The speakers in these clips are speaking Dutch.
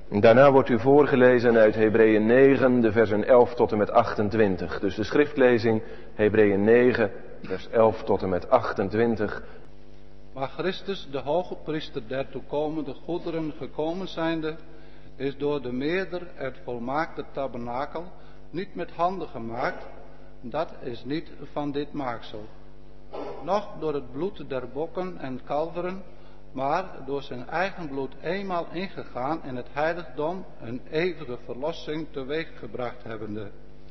Daarna wordt u voorgelezen uit Hebreeën 9, de versen 11 tot en met 28. Dus de schriftlezing Hebreeën 9, vers 11 tot en met 28. Maar Christus, de hoge priester der toekomende goederen gekomen zijnde, is door de meerder het volmaakte tabernakel niet met handen gemaakt, dat is niet van dit maaksel. Noch door het bloed der bokken en kalveren, maar door zijn eigen bloed eenmaal ingegaan in het heiligdom een eeuwige verlossing teweeggebracht hebbende.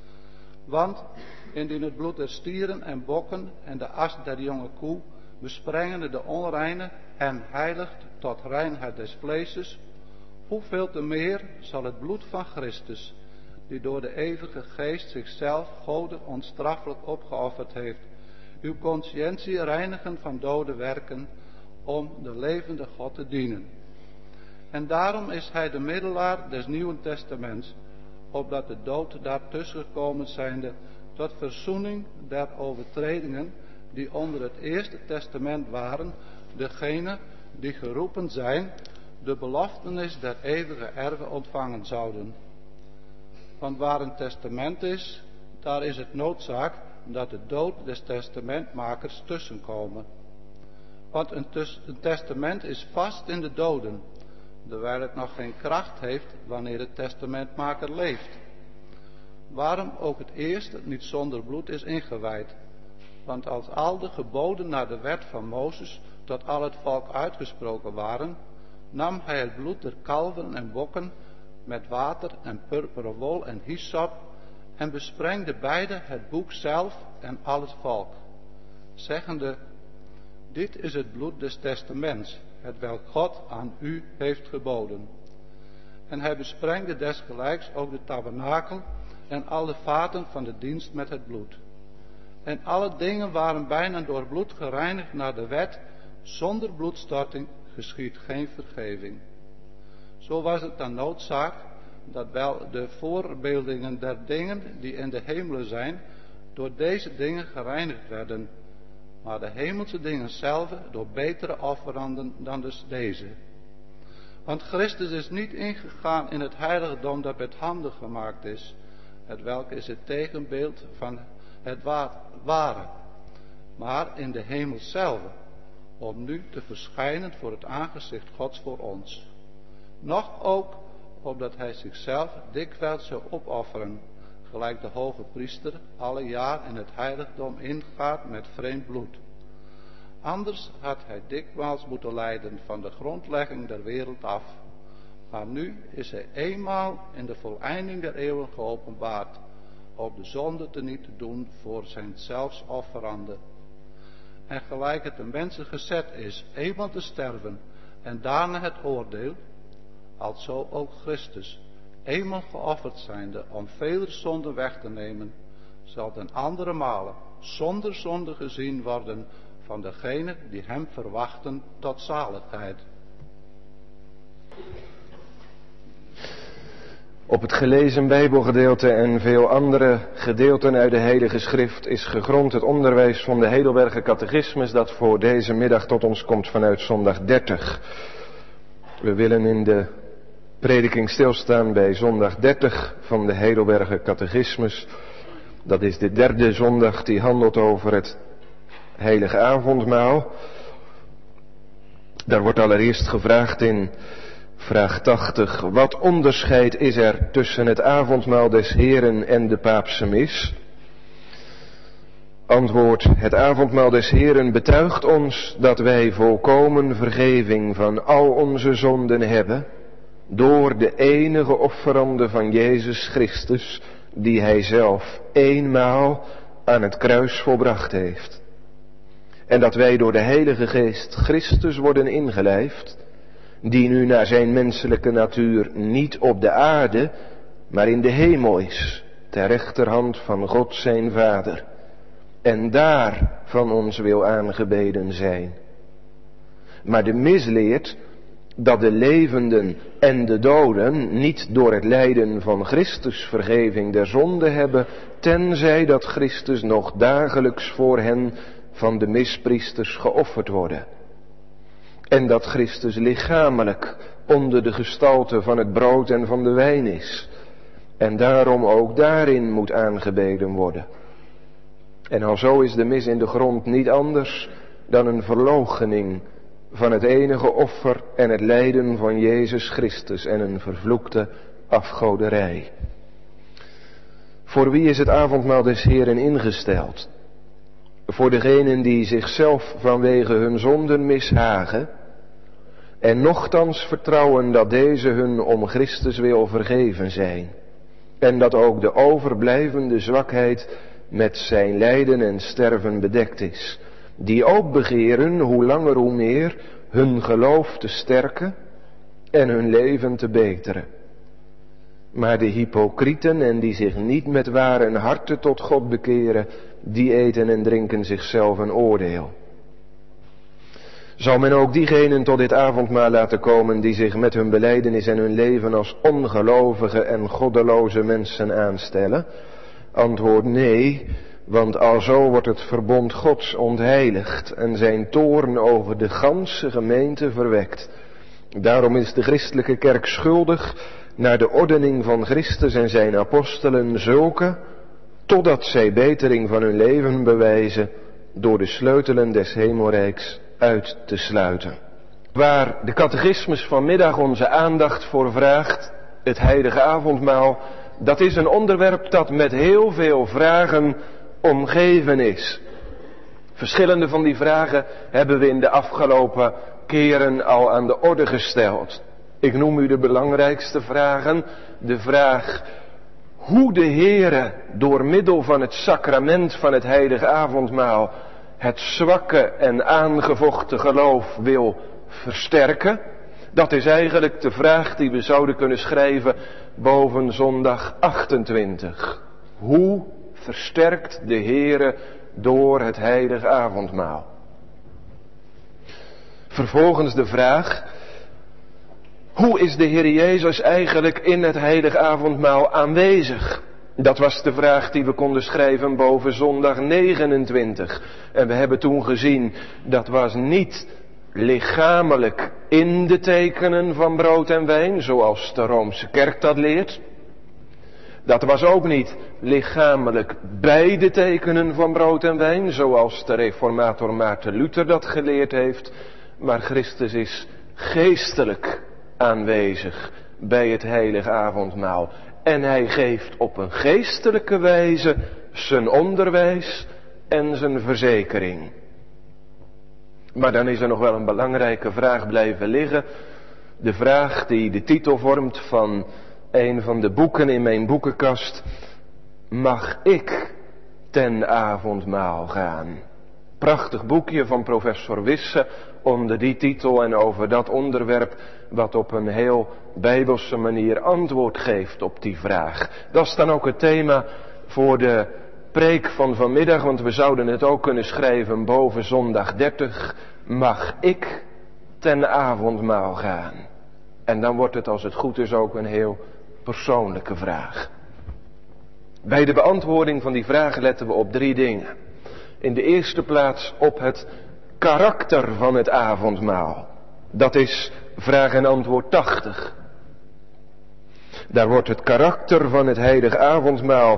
Want indien het bloed der stieren en bokken en de as der jonge koe besprengende de onreine en heiligt tot reinheid des vleeses, hoeveel te meer zal het bloed van Christus, die door de eeuwige geest zichzelf Gode onstraffelijk opgeofferd heeft, uw consciëntie reinigen van dode werken, om de levende God te dienen. En daarom is hij de middelaar des Nieuwen Testaments, opdat de dood daartussen gekomen zijnde tot verzoening der overtredingen die onder het Eerste Testament waren, degene die geroepen zijn, de beloftenis der eeuwige erven ontvangen zouden. Want waar een testament is, daar is het noodzaak dat de dood des testamentmakers tussenkomen. Want een testament is vast in de doden, terwijl het nog geen kracht heeft wanneer de testamentmaker leeft. Waarom ook het eerste niet zonder bloed is ingewijd. Want als al de geboden naar de wet van Mozes tot al het volk uitgesproken waren, nam hij het bloed der kalven en bokken met water en purperen wol en hyssop en besprengde beide het boek zelf en al het volk, zeggende: dit is het bloed des testaments, hetwelk God aan u heeft geboden. En hij besprengde desgelijks ook de tabernakel en alle vaten van de dienst met het bloed. En alle dingen waren bijna door bloed gereinigd naar de wet, zonder bloedstorting geschiedt geen vergeving. Zo was het dan noodzaak dat wel de voorbeeldingen der dingen die in de hemelen zijn, door deze dingen gereinigd werden, maar de hemelse dingen zelf door betere offeranden dan dus deze. Want Christus is niet ingegaan in het heiligdom dat met handen gemaakt is, hetwelk is het tegenbeeld van het ware, maar in de hemel zelf, om nu te verschijnen voor het aangezicht Gods voor ons. Nog ook, opdat hij zichzelf dikwijls zou opofferen, gelijk de hoge priester alle jaar in het heiligdom ingaat met vreemd bloed. Anders had hij dikwijls moeten lijden van de grondlegging der wereld af. Maar nu is hij eenmaal in de voleinding der eeuwen geopenbaard, op de zonde teniet te doen voor zijn zelfsofferande. En gelijk het de mensen gezet is eenmaal te sterven en daarna het oordeel, alzo ook Christus, eenmaal geofferd zijnde om vele zonden weg te nemen, zal ten andere male zonder zonde gezien worden van degenen die hem verwachten tot zaligheid. Op het gelezen Bijbelgedeelte en veel andere gedeelten uit de Heilige Schrift is gegrond het onderwijs van de Heidelberger Catechismus dat voor deze middag tot ons komt vanuit zondag 30. We willen in de prediking stilstaan bij zondag 30 van de Heidelberger Catechismus. Dat is de derde zondag die handelt over het heilige avondmaal. Daar wordt allereerst gevraagd in vraag 80, wat onderscheid is er tussen het avondmaal des Heren en de paapse mis? Antwoord, het avondmaal des Heren betuigt ons dat wij volkomen vergeving van al onze zonden hebben, door de enige offerande van Jezus Christus, die hij zelf eenmaal aan het kruis volbracht heeft. En dat wij door de Heilige Geest Christus worden ingelijfd, die nu naar zijn menselijke natuur niet op de aarde, maar in de hemel is, ter rechterhand van God zijn Vader, en daar van ons wil aangebeden zijn. Maar de mis leert dat de levenden en de doden niet door het lijden van Christus vergeving der zonde hebben, tenzij dat Christus nog dagelijks voor hen van de mispriesters geofferd worden. En dat Christus lichamelijk onder de gestalte van het brood en van de wijn is. En daarom ook daarin moet aangebeden worden. En alzo is de mis in de grond niet anders dan een verloochening van het enige offer en het lijden van Jezus Christus en een vervloekte afgoderij. Voor wie is het avondmaal des Heeren ingesteld? Voor degenen die zichzelf vanwege hun zonden mishagen en nochtans vertrouwen dat deze hun om Christus wil vergeven zijn. En dat ook de overblijvende zwakheid met zijn lijden en sterven bedekt is. Die ook begeren, hoe langer hoe meer, hun geloof te sterken en hun leven te beteren. Maar de hypocrieten en die zich niet met ware harten tot God bekeren, die eten en drinken zichzelf een oordeel. Zal men ook diegenen tot dit avondmaal laten komen die zich met hun belijdenis en hun leven als ongelovige en goddeloze mensen aanstellen? Antwoord nee, want alzo wordt het verbond Gods ontheiligd en zijn toorn over de ganse gemeente verwekt. Daarom is de christelijke kerk schuldig naar de ordening van Christus en zijn apostelen zulke, totdat zij betering van hun leven bewijzen door de sleutelen des hemelrijks uit te sluiten. Waar de catechismus vanmiddag onze aandacht voor vraagt, het heilige avondmaal, dat is een onderwerp dat met heel veel vragen omgeven is. Verschillende van die vragen hebben we in de afgelopen keren al aan de orde gesteld. Ik noem u de belangrijkste vragen. De vraag hoe de Heere door middel van het sacrament van het heilige avondmaal het zwakke en aangevochten geloof wil versterken. Dat is eigenlijk de vraag die we zouden kunnen schrijven boven zondag 28. Hoe versterkt de Heere door het heilige avondmaal? Vervolgens de vraag, hoe is de Heer Jezus eigenlijk in het heilige avondmaal aanwezig? Dat was de vraag die we konden schrijven boven zondag 29. En we hebben toen gezien, dat was niet lichamelijk in de tekenen van brood en wijn, zoals de Roomse kerk dat leert. Dat was ook niet lichamelijk bij de tekenen van brood en wijn, zoals de reformator Maarten Luther dat geleerd heeft. Maar Christus is geestelijk aanwezig bij het heilige avondmaal. En hij geeft op een geestelijke wijze zijn onderwijs en zijn verzekering. Maar dan is er nog wel een belangrijke vraag blijven liggen. De vraag die de titel vormt van een van de boeken in mijn boekenkast. Mag ik ten avondmaal gaan? Prachtig boekje van professor Wisse onder die titel en over dat onderwerp, wat op een heel bijbelse manier antwoord geeft op die vraag. Dat is dan ook het thema voor de preek van vanmiddag, want we zouden het ook kunnen schrijven boven zondag 30. Mag ik ten avondmaal gaan? En dan wordt het, als het goed is, ook een heel persoonlijke vraag. Bij de beantwoording van die vraag letten we op 3 dingen. In de eerste plaats op het karakter van het avondmaal. Dat is vraag en antwoord 80. Daar wordt het karakter van het heilige avondmaal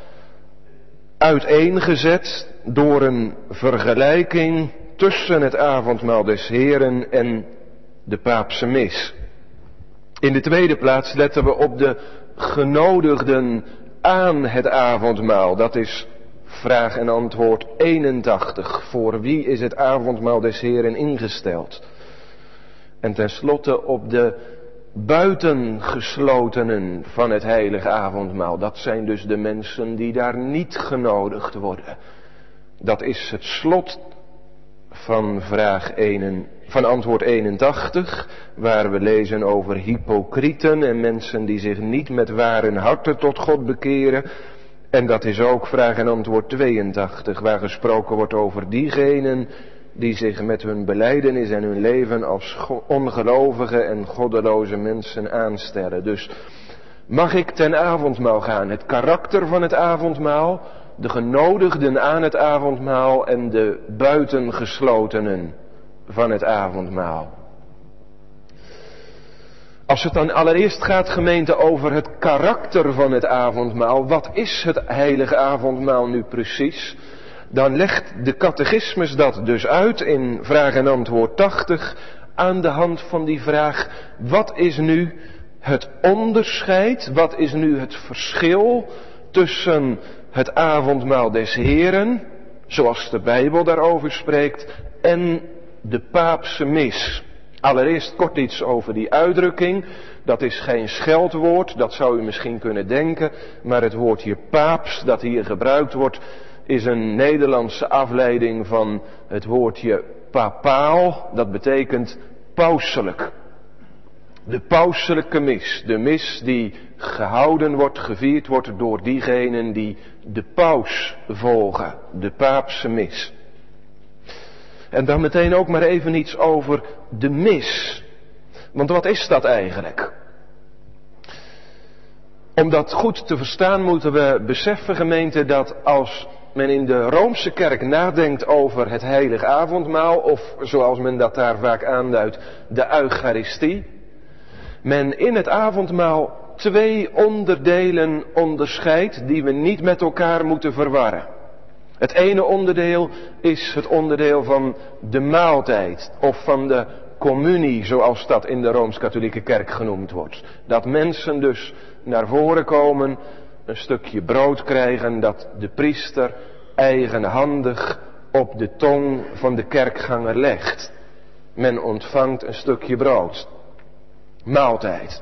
uiteengezet door een vergelijking tussen het avondmaal des Heeren en de paapse mis. In de tweede plaats letten we op de genodigden aan het avondmaal. Dat is vraag en antwoord 81. Voor wie is het avondmaal des Heeren ingesteld? En tenslotte op de buitengeslotenen van het heilige avondmaal. Dat zijn dus de mensen die daar niet genodigd worden. Dat is het slot van van antwoord 81, waar we lezen over hypocrieten en mensen die zich niet met ware harten tot God bekeren. En dat is ook vraag en antwoord 82, waar gesproken wordt over diegenen die zich met hun belijdenis en hun leven als ongelovige en goddeloze mensen aanstellen. Dus mag ik ten avondmaal gaan? Het karakter van het avondmaal, de genodigden aan het avondmaal en de buitengeslotenen van het avondmaal. Als het dan allereerst gaat, gemeente, over het karakter van het avondmaal. Wat is het heilige avondmaal nu precies? Dan legt de catechismus dat dus uit in vraag en antwoord 80 aan de hand van die vraag: wat is nu het onderscheid, wat is nu het verschil tussen het avondmaal des Heren, zoals de Bijbel daarover spreekt, en de paapse mis? Allereerst kort iets over die uitdrukking. Dat is geen scheldwoord, dat zou u misschien kunnen denken, maar het woordje paaps dat hier gebruikt wordt is een Nederlandse afleiding van het woordje papaal, dat betekent pauselijk. De pauselijke mis, de mis die gehouden wordt, gevierd wordt door diegenen die de paus volgen, de paapse mis. En dan meteen ook maar even iets over de mis. Want wat is dat eigenlijk? Om dat goed te verstaan moeten we beseffen, gemeente, dat als men in de Roomse kerk nadenkt over het heilige avondmaal, of zoals men dat daar vaak aanduidt, de Eucharistie, men in het avondmaal twee onderdelen onderscheidt die we niet met elkaar moeten verwarren. Het ene onderdeel is het onderdeel van de maaltijd of van de communie, zoals dat in de Rooms-Katholieke Kerk genoemd wordt. Dat mensen dus naar voren komen, een stukje brood krijgen dat de priester eigenhandig op de tong van de kerkganger legt. Men ontvangt een stukje brood. Maaltijd.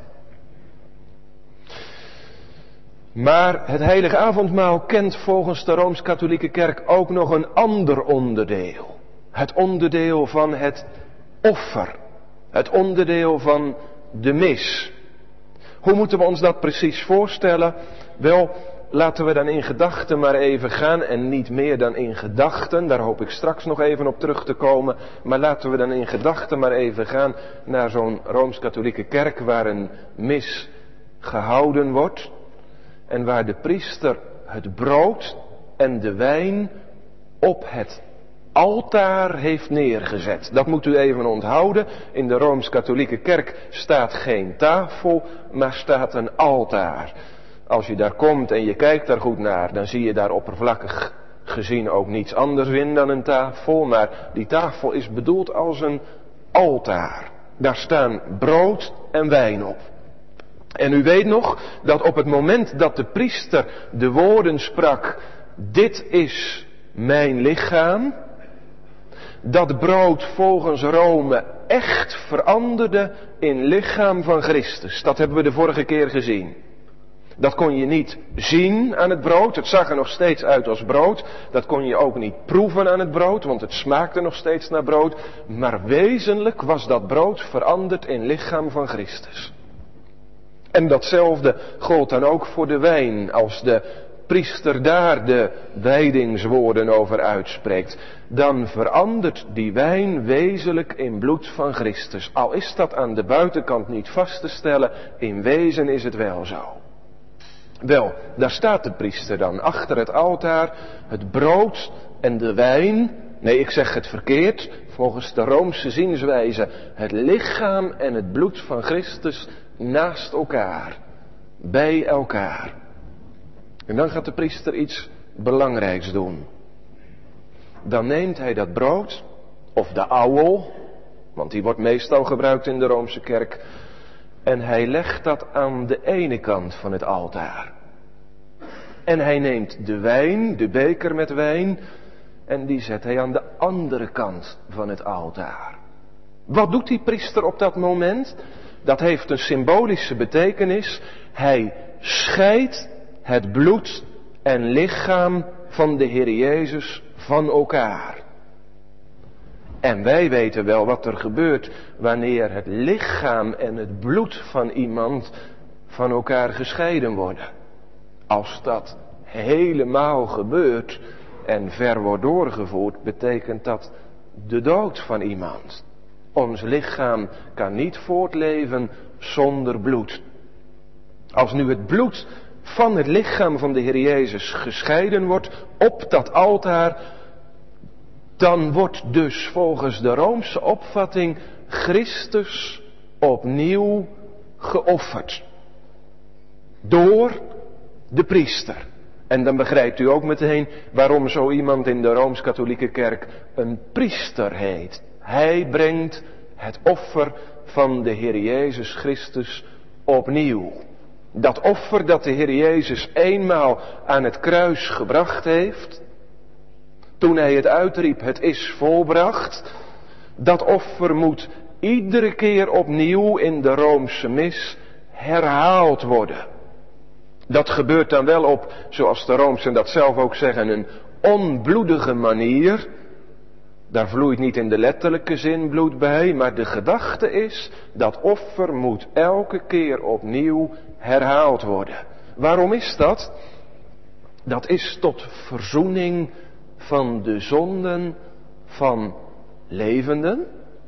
Maar het heilige avondmaal kent volgens de Rooms-Katholieke Kerk ook nog een ander onderdeel. Het onderdeel van het offer. Het onderdeel van de mis. Hoe moeten we ons dat precies voorstellen? Wel, laten we dan in gedachten maar even gaan, en niet meer dan in gedachten, daar hoop ik straks nog even op terug te komen, maar laten we dan in gedachten maar even gaan naar zo'n Rooms-Katholieke Kerk waar een mis gehouden wordt en waar de priester het brood en de wijn op het altaar heeft neergezet. Dat moet u even onthouden. In de Rooms-Katholieke Kerk staat geen tafel, maar staat een altaar. Als je daar komt en je kijkt daar goed naar, dan zie je daar oppervlakkig gezien ook niets anders in dan een tafel. Maar die tafel is bedoeld als een altaar. Daar staan brood en wijn op. En u weet nog dat op het moment dat de priester de woorden sprak: dit is mijn lichaam, dat brood volgens Rome echt veranderde in lichaam van Christus. Dat hebben we de vorige keer gezien. Dat kon je niet zien aan het brood, het zag er nog steeds uit als brood. Dat kon je ook niet proeven aan het brood, want het smaakte nog steeds naar brood. Maar wezenlijk was dat brood veranderd in lichaam van Christus. En datzelfde gold dan ook voor de wijn. Als de priester daar de wijdingswoorden over uitspreekt, dan verandert die wijn wezenlijk in bloed van Christus. Al is dat aan de buitenkant niet vast te stellen, in wezen is het wel zo. Wel, daar staat de priester dan achter het altaar, het brood en de wijn, nee, ik zeg het verkeerd, volgens de Roomse zienswijze, het lichaam en het bloed van Christus naast elkaar, bij elkaar. En dan gaat de priester iets belangrijks doen. Dan neemt hij dat brood, of de auwel, want die wordt meestal gebruikt in de Roomse kerk, en hij legt dat aan de ene kant van het altaar. En hij neemt de wijn, de beker met wijn, en die zet hij aan de andere kant van het altaar. Wat doet die priester op dat moment? Dat heeft een symbolische betekenis. Hij scheidt het bloed en lichaam van de Heer Jezus van elkaar. En wij weten wel wat er gebeurt wanneer het lichaam en het bloed van iemand van elkaar gescheiden worden. Als dat helemaal gebeurt en ver wordt doorgevoerd, betekent dat de dood van iemand. Ons lichaam kan niet voortleven zonder bloed. Als nu het bloed van het lichaam van de Heer Jezus gescheiden wordt op dat altaar, dan wordt dus volgens de Roomse opvatting Christus opnieuw geofferd. Door de priester. En dan begrijpt u ook meteen waarom zo iemand in de Rooms-Katholieke Kerk een priester heet. Hij brengt het offer van de Heer Jezus Christus opnieuw. Dat offer dat de Heer Jezus eenmaal aan het kruis gebracht heeft, toen hij het uitriep, het is volbracht, dat offer moet iedere keer opnieuw in de Roomse mis herhaald worden. Dat gebeurt dan wel op, zoals de Roomsen dat zelf ook zeggen, een onbloedige manier. Daar vloeit niet in de letterlijke zin bloed bij, maar de gedachte is, dat offer moet elke keer opnieuw herhaald worden. Waarom is dat? Dat is tot verzoening van de zonden van levenden,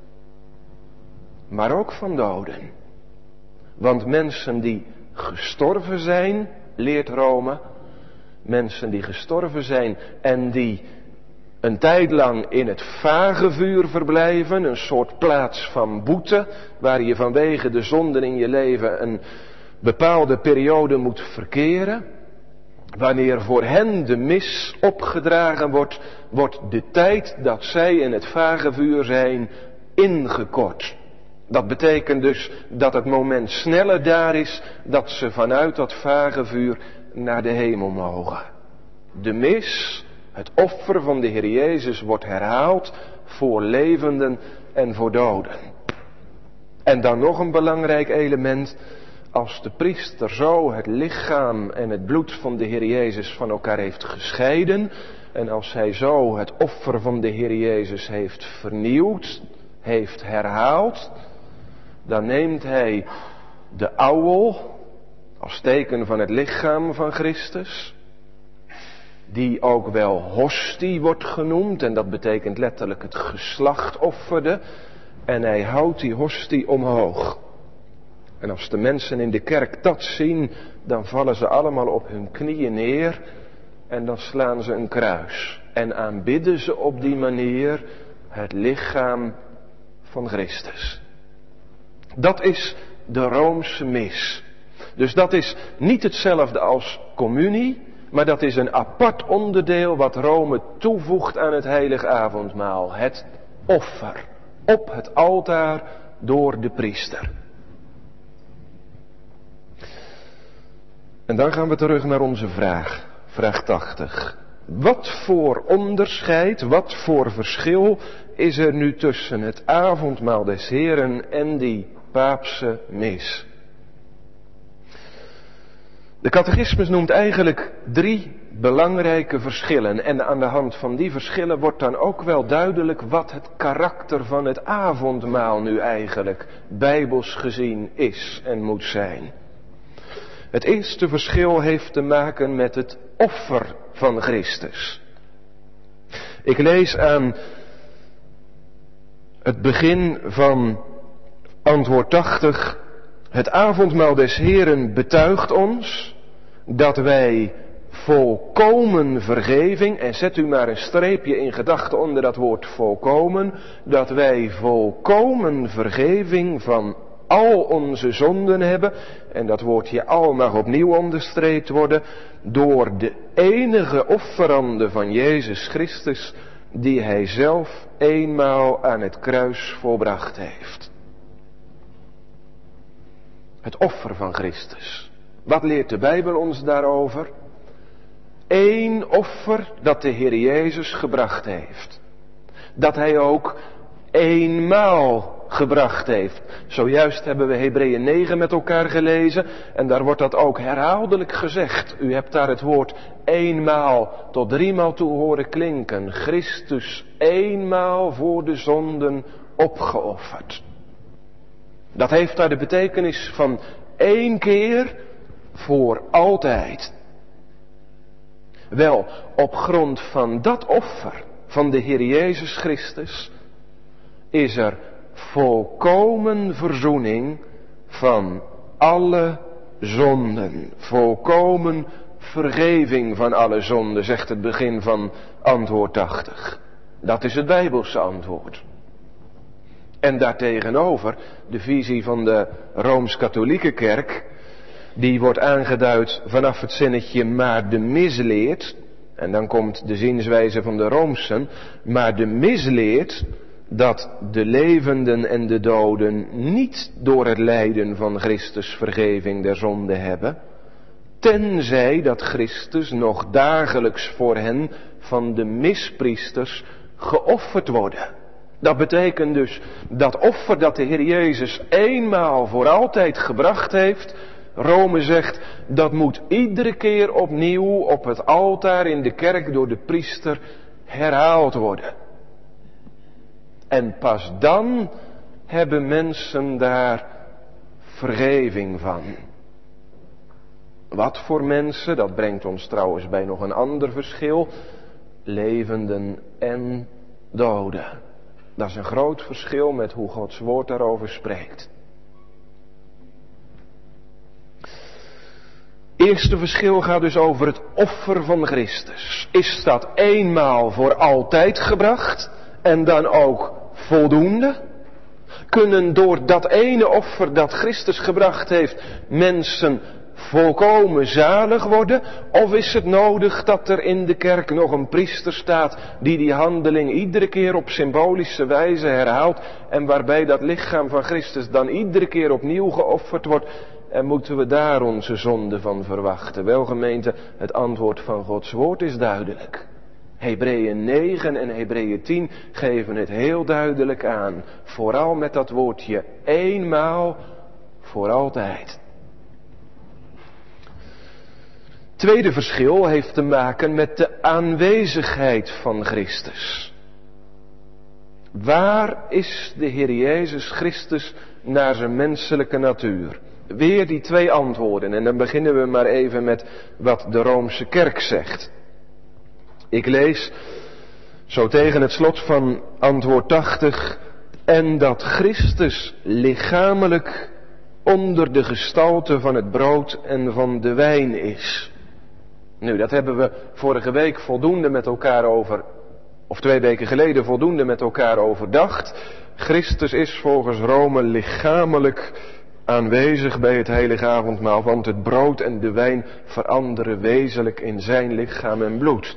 maar ook van doden. Want mensen die gestorven zijn, leert Rome, mensen die gestorven zijn en die een tijd lang in het vagevuur verblijven, een soort plaats van boete, waar je vanwege de zonden in je leven een bepaalde periode moet verkeren. Wanneer voor hen de mis opgedragen wordt, wordt de tijd dat zij in het vagevuur zijn ingekort. Dat betekent dus dat het moment sneller daar is dat ze vanuit dat vagevuur naar de hemel mogen. De mis, het offer van de Heer Jezus, wordt herhaald voor levenden en voor doden. En dan nog een belangrijk element. Als de priester zo het lichaam en het bloed van de Heer Jezus van elkaar heeft gescheiden, en als hij zo het offer van de Heer Jezus heeft vernieuwd, heeft herhaald, dan neemt hij de ouwel als teken van het lichaam van Christus, die ook wel hostie wordt genoemd, en dat betekent letterlijk het geslachtofferde, en hij houdt die hostie omhoog. En als de mensen in de kerk dat zien, dan vallen ze allemaal op hun knieën neer en dan slaan ze een kruis. En aanbidden ze op die manier het lichaam van Christus. Dat is de Roomse mis. Dus dat is niet hetzelfde als communie, maar dat is een apart onderdeel wat Rome toevoegt aan het heilige avondmaal. Het offer op het altaar door de priester. En dan gaan we terug naar onze vraag, vraag 80. Wat voor onderscheid, wat voor verschil is er nu tussen het avondmaal des Heren en die paapse mis? De catechismus noemt eigenlijk 3 belangrijke verschillen. En aan de hand van die verschillen wordt dan ook wel duidelijk wat het karakter van het avondmaal nu eigenlijk bijbels gezien is en moet zijn. Het eerste verschil heeft te maken met het offer van Christus. Ik lees aan het begin van antwoord 80. Het avondmaal des Heren betuigt ons dat wij volkomen vergeving, en zet u maar een streepje in gedachten onder dat woord volkomen, dat wij volkomen vergeving van al onze zonden hebben, en dat woordje al mag opnieuw onderstreept worden, door de enige offerande van Jezus Christus, die hij zelf eenmaal aan het kruis volbracht heeft. Het offer van Christus. Wat leert de Bijbel ons daarover? Eén offer dat de Heer Jezus gebracht heeft. Dat hij ook eenmaal gebracht heeft. Zojuist hebben we Hebreeën 9 met elkaar gelezen en daar wordt dat ook herhaaldelijk gezegd. U hebt daar het woord eenmaal tot 3 maal toe horen klinken. Christus eenmaal voor de zonden opgeofferd. Dat heeft daar de betekenis van 1 keer voor altijd. Wel, op grond van dat offer van de Heer Jezus Christus is er volkomen verzoening van alle zonden. Volkomen vergeving van alle zonden, zegt het begin van antwoord 80. Dat is het Bijbelse antwoord. En daartegenover de visie van de Rooms-Katholieke Kerk, die wordt aangeduid vanaf het zinnetje maar de misleert. En dan komt de zienswijze van de Roomsen, maar de misleert dat de levenden en de doden niet door het lijden van Christus vergeving der zonde hebben, tenzij dat Christus nog dagelijks voor hen van de mispriesters geofferd worden. Dat betekent dus dat offer dat de Heer Jezus eenmaal voor altijd gebracht heeft, Rome zegt, dat moet iedere keer opnieuw op het altaar in de kerk door de priester herhaald worden. En pas dan hebben mensen daar vergeving van. Wat voor mensen, dat brengt ons trouwens bij nog een ander verschil, levenden en doden. Dat is een groot verschil met hoe Gods woord daarover spreekt. Eerste verschil gaat dus over het offer van Christus. Is dat eenmaal voor altijd gebracht en dan ook voldoende? Kunnen door dat ene offer dat Christus gebracht heeft mensen volkomen zalig worden? Of is het nodig dat er in de kerk nog een priester staat die handeling iedere keer op symbolische wijze herhaalt en waarbij dat lichaam van Christus dan iedere keer opnieuw geofferd wordt? En moeten we daar onze zonde van verwachten? Wel gemeente, het antwoord van Gods woord is duidelijk. Hebreeën 9 en Hebreeën 10 geven het heel duidelijk aan. Vooral met dat woordje eenmaal voor altijd. Tweede verschil heeft te maken met de aanwezigheid van Christus. Waar is de Heer Jezus Christus naar zijn menselijke natuur? Weer die twee antwoorden en dan beginnen we maar even met wat de Roomse Kerk zegt. Ik lees zo tegen het slot van antwoord 80, en dat Christus lichamelijk onder de gestalte van het brood en van de wijn is. Nu, dat hebben we vorige week voldoende met elkaar over, of 2 weken geleden voldoende met elkaar overdacht. Christus is volgens Rome lichamelijk aanwezig bij het heilige avondmaal, want het brood en de wijn veranderen wezenlijk in zijn lichaam en bloed.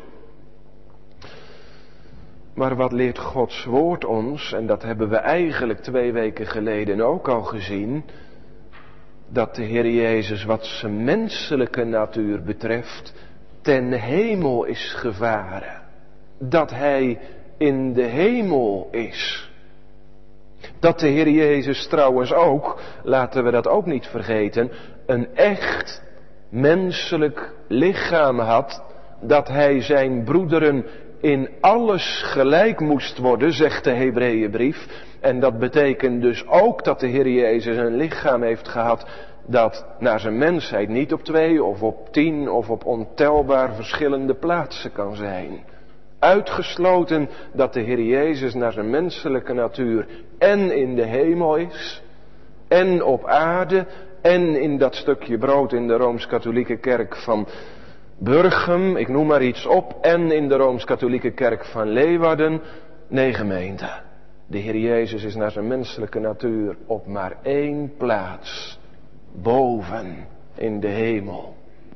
Maar wat leert Gods woord ons, en dat hebben we eigenlijk 2 weken geleden ook al gezien, dat de Heer Jezus wat zijn menselijke natuur betreft ten hemel is gevaren. Dat hij in de hemel is. Dat de Heer Jezus trouwens ook, laten we dat ook niet vergeten, een echt menselijk lichaam had, dat hij zijn broederen in alles gelijk moest worden, zegt de Hebreeënbrief. En dat betekent dus ook dat de Heer Jezus een lichaam heeft gehad dat naar zijn mensheid niet op 2 of op 10 of op ontelbaar verschillende plaatsen kan zijn. Uitgesloten dat de Heer Jezus naar zijn menselijke natuur en in de hemel is, en op aarde, en in dat stukje brood in de Rooms-Katholieke Kerk van Burgum, ik noem maar iets op, en in de Rooms-Katholieke Kerk van Leeuwarden. Nee, gemeente, de Heer Jezus is naar zijn menselijke natuur op maar 1 plaats, boven in de hemel.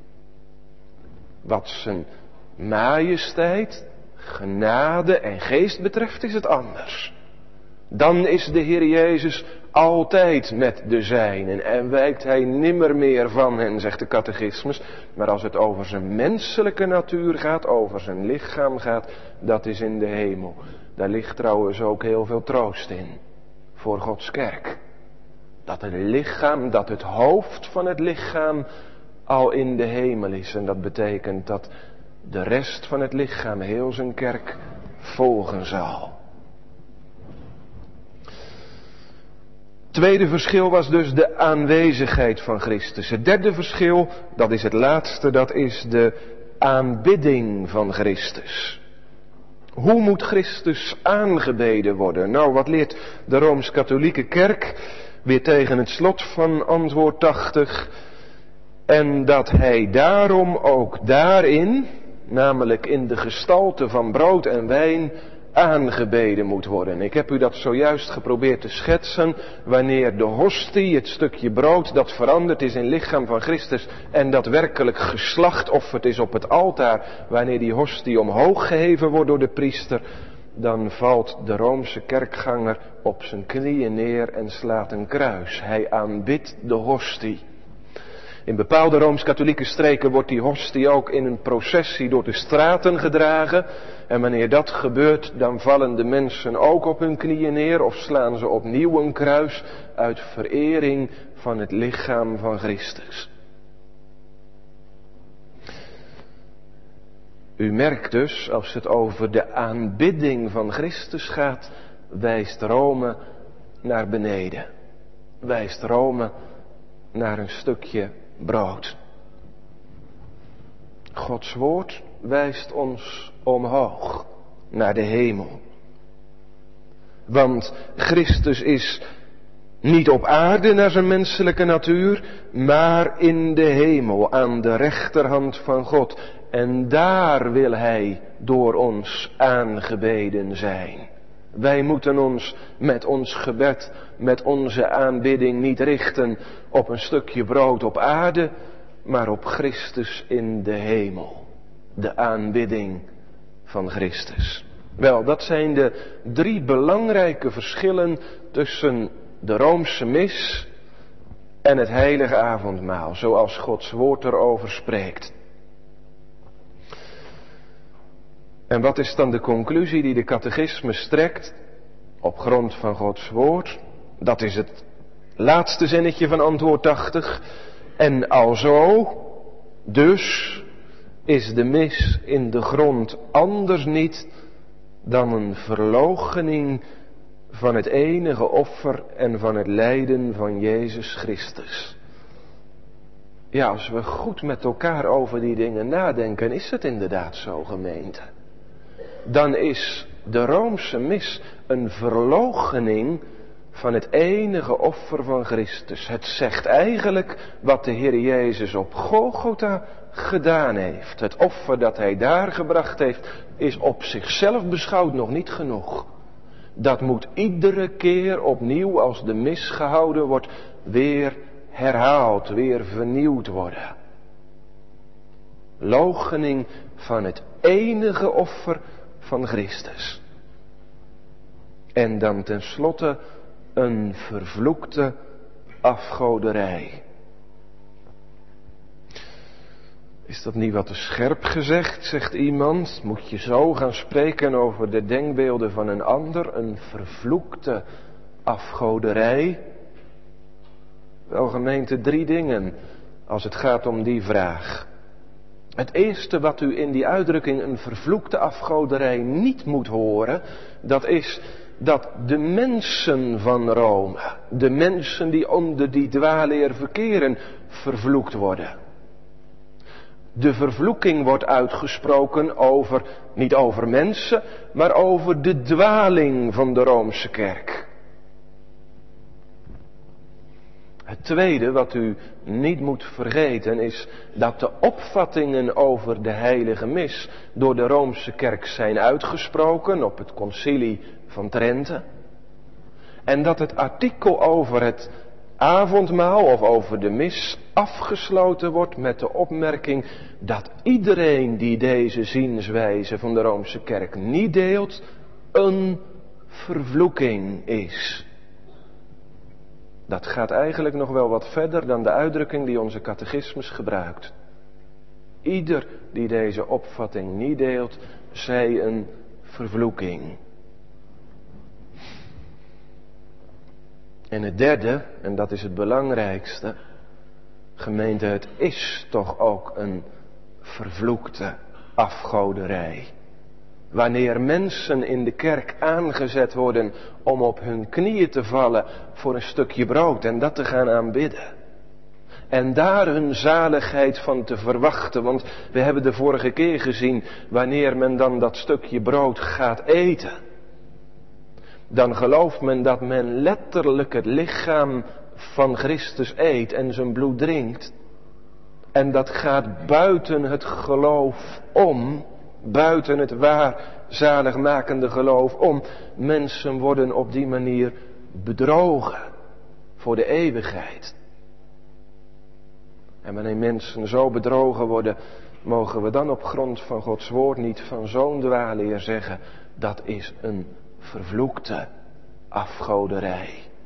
Wat zijn majesteit, genade en geest betreft is het anders. Dan is de Heer Jezus altijd met de zijnen en wijkt hij nimmer meer van hen, zegt de catechismus. Maar als het over zijn menselijke natuur gaat, over zijn lichaam gaat, dat is in de hemel. Daar ligt trouwens ook heel veel troost in voor Gods kerk. Dat het lichaam, dat het hoofd van het lichaam al in de hemel is. En dat betekent dat de rest van het lichaam heel zijn kerk volgen zal. Tweede verschil was dus de aanwezigheid van Christus. Het derde verschil, dat is het laatste, dat is de aanbidding van Christus. Hoe moet Christus aangebeden worden? Nou, wat leert de Rooms-Katholieke Kerk? Weer tegen het slot van antwoord 80. En dat hij daarom ook daarin, namelijk in de gestalte van brood en wijn, aangebeden moet worden. Ik heb u dat zojuist geprobeerd te schetsen. Wanneer de hostie, het stukje brood dat veranderd is in lichaam van Christus en dat werkelijk geslachtofferd is op het altaar, wanneer die hostie omhoog geheven wordt door de priester, dan valt de Roomse kerkganger op zijn knieën neer en slaat een kruis. Hij aanbidt de hostie. In bepaalde Rooms-katholieke streken wordt die hostie ook in een processie door de straten gedragen. En wanneer dat gebeurt, dan vallen de mensen ook op hun knieën neer of slaan ze opnieuw een kruis uit verering van het lichaam van Christus. U merkt dus, als het over de aanbidding van Christus gaat, wijst Rome naar beneden. Wijst Rome naar een stukje brood. Gods woord wijst ons omhoog, naar de hemel. Want Christus is niet op aarde naar zijn menselijke natuur, maar in de hemel, aan de rechterhand van God. En daar wil hij door ons aangebeden zijn. Wij moeten ons met ons gebed, met onze aanbidding niet richten op een stukje brood op aarde, maar op Christus in de hemel. De aanbidding van Christus. Wel, dat zijn de 3 belangrijke verschillen tussen de Roomse mis en het heilige avondmaal, zoals Gods woord erover spreekt. En wat is dan de conclusie die de catechismus trekt op grond van Gods woord? Dat is het laatste zinnetje van antwoord 80. En alzo, dus is de mis in de grond anders niet dan een verloochening van het enige offer en van het lijden van Jezus Christus. Ja, als we goed met elkaar over die dingen nadenken, is het inderdaad zo, gemeente. Dan is de Roomse mis een verloochening van het enige offer van Christus. Het zegt eigenlijk wat de Heer Jezus op Golgotha gedaan heeft. Het offer dat hij daar gebracht heeft, is op zichzelf beschouwd nog niet genoeg. Dat moet iedere keer opnieuw, als de mis gehouden wordt, weer herhaald, weer vernieuwd worden. Loochening van het enige offer van Christus. En dan tenslotte een vervloekte afgoderij. Is dat niet wat te scherp gezegd, zegt iemand? Moet je zo gaan spreken over de denkbeelden van een ander? Een vervloekte afgoderij? Wel, gemeente, 3 dingen als het gaat om die vraag. Het eerste wat u in die uitdrukking een vervloekte afgoderij niet moet horen, dat is dat de mensen van Rome, de mensen die onder die dwaalleer verkeren, vervloekt worden. De vervloeking wordt uitgesproken niet over mensen, maar over de dwaling van de Roomse kerk. Het tweede wat u niet moet vergeten is dat de opvattingen over de heilige mis door de Roomse kerk zijn uitgesproken op het concilie van Trente. En dat het artikel over het avondmaal of over de mis afgesloten wordt met de opmerking dat iedereen die deze zienswijze van de Roomse kerk niet deelt, een vervloeking is. Dat gaat eigenlijk nog wel wat verder dan de uitdrukking die onze catechismus gebruikt. Ieder die deze opvatting niet deelt, zij een vervloeking. En het derde, en dat is het belangrijkste, gemeente, het is toch ook een vervloekte afgoderij. Wanneer mensen in de kerk aangezet worden om op hun knieën te vallen voor een stukje brood en dat te gaan aanbidden. En daar hun zaligheid van te verwachten, want we hebben de vorige keer gezien, wanneer men dan dat stukje brood gaat eten, dan gelooft men dat men letterlijk het lichaam van Christus eet en zijn bloed drinkt. En dat gaat buiten het geloof om, buiten het waar zaligmakende geloof om. Mensen worden op die manier bedrogen voor de eeuwigheid. En wanneer mensen zo bedrogen worden, mogen we dan op grond van Gods woord niet van zo'n dwaalleer zeggen, dat is een vervloekte afgoderij.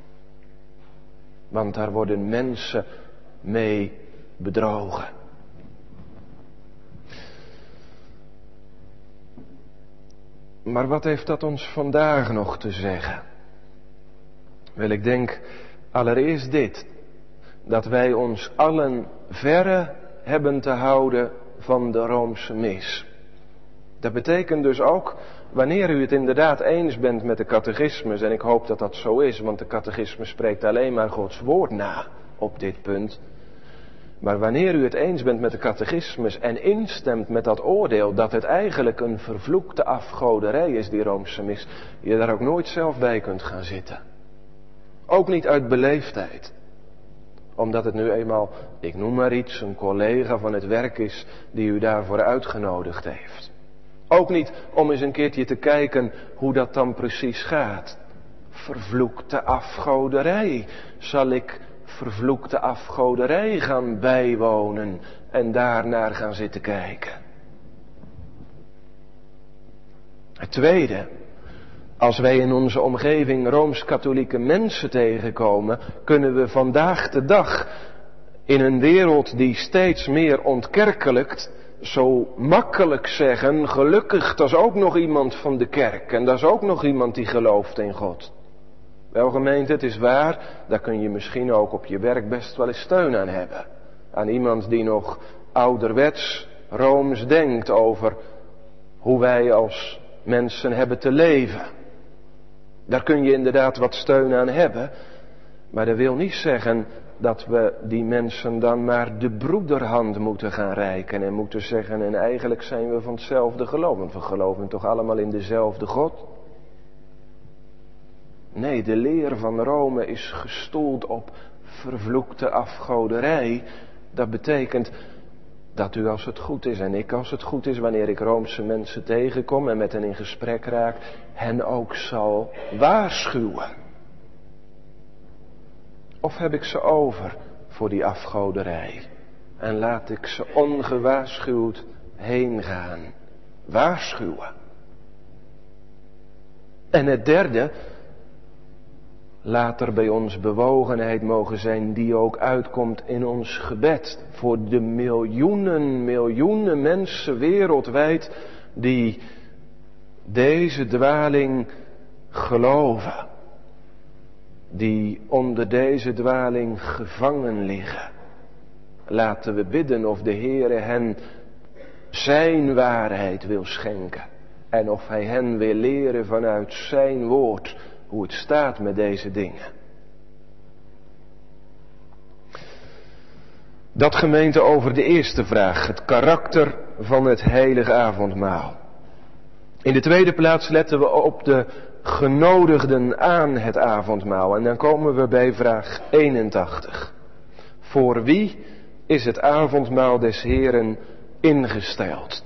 Want daar worden mensen mee bedrogen. Maar wat heeft dat ons vandaag nog te zeggen? Wel, ik denk allereerst dit, dat wij ons allen verre hebben te houden van de Roomse mis. Dat betekent dus ook, wanneer u het inderdaad eens bent met de catechismus, en ik hoop dat dat zo is, want de catechismus spreekt alleen maar Gods woord na op dit punt. Maar wanneer u het eens bent met de catechismus en instemt met dat oordeel dat het eigenlijk een vervloekte afgoderij is, die Roomse mis, je daar ook nooit zelf bij kunt gaan zitten. Ook niet uit beleefdheid. Omdat het nu eenmaal, ik noem maar iets, een collega van het werk is die u daarvoor uitgenodigd heeft. Ook niet om eens een keertje te kijken hoe dat dan precies gaat. Vervloekte afgoderij. Zal ik vervloekte afgoderij gaan bijwonen en daarnaar gaan zitten kijken? Het tweede, als wij in onze omgeving Rooms-katholieke mensen tegenkomen, kunnen we vandaag de dag in een wereld die steeds meer ontkerkelijkt, zo makkelijk zeggen, gelukkig, dat is ook nog iemand van de kerk en dat is ook nog iemand die gelooft in God. Wel gemeente, het is waar, daar kun je misschien ook op je werk best wel eens steun aan hebben. Aan iemand die nog ouderwets Rooms denkt over hoe wij als mensen hebben te leven. Daar kun je inderdaad wat steun aan hebben, maar dat wil niet zeggen dat we die mensen dan maar de broederhand moeten gaan reiken en moeten zeggen, en eigenlijk zijn we van hetzelfde geloof, want we geloven toch allemaal in dezelfde God. Nee, de leer van Rome is gestoeld op vervloekte afgoderij. Dat betekent dat u als het goed is en ik als het goed is, wanneer ik Roomse mensen tegenkom en met hen in gesprek raak, hen ook zal waarschuwen. Of heb ik ze over voor die afgoderij en laat ik ze ongewaarschuwd heen gaan? Waarschuwen. En het derde, laat er bij ons bewogenheid mogen zijn die ook uitkomt in ons gebed. Voor de miljoenen mensen wereldwijd die deze dwaling geloven. Die onder deze dwaling gevangen liggen. Laten we bidden of de Heere hen zijn waarheid wil schenken. En of Hij hen wil leren vanuit zijn woord hoe het staat met deze dingen. Dat gemeente over de eerste vraag, het karakter van het heilige avondmaal. In de tweede plaats letten we op de genodigden aan het avondmaal. En dan komen we bij vraag 81. Voor wie is het avondmaal des Heeren ingesteld?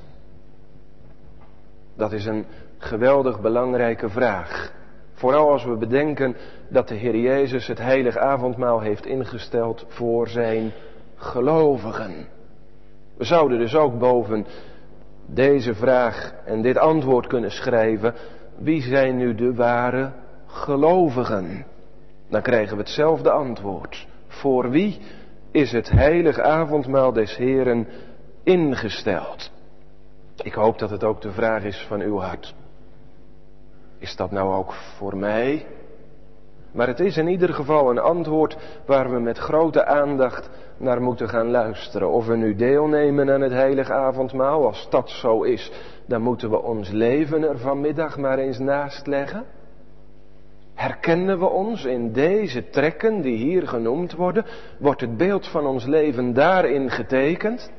Dat is een geweldig belangrijke vraag. Vooral als we bedenken dat de Heer Jezus het heilige avondmaal heeft ingesteld voor zijn gelovigen. We zouden dus ook boven deze vraag en dit antwoord kunnen schrijven: wie zijn nu de ware gelovigen? Dan krijgen we hetzelfde antwoord. Voor wie is het heilige avondmaal des Heeren ingesteld? Ik hoop dat het ook de vraag is van uw hart. Is dat nou ook voor mij? Maar het is in ieder geval een antwoord waar we met grote aandacht naar moeten gaan luisteren. Of we nu deelnemen aan het heilige avondmaal, als dat zo is, dan moeten we ons leven er vanmiddag maar eens naast leggen. Herkennen we ons in deze trekken die hier genoemd worden? Wordt het beeld van ons leven daarin getekend?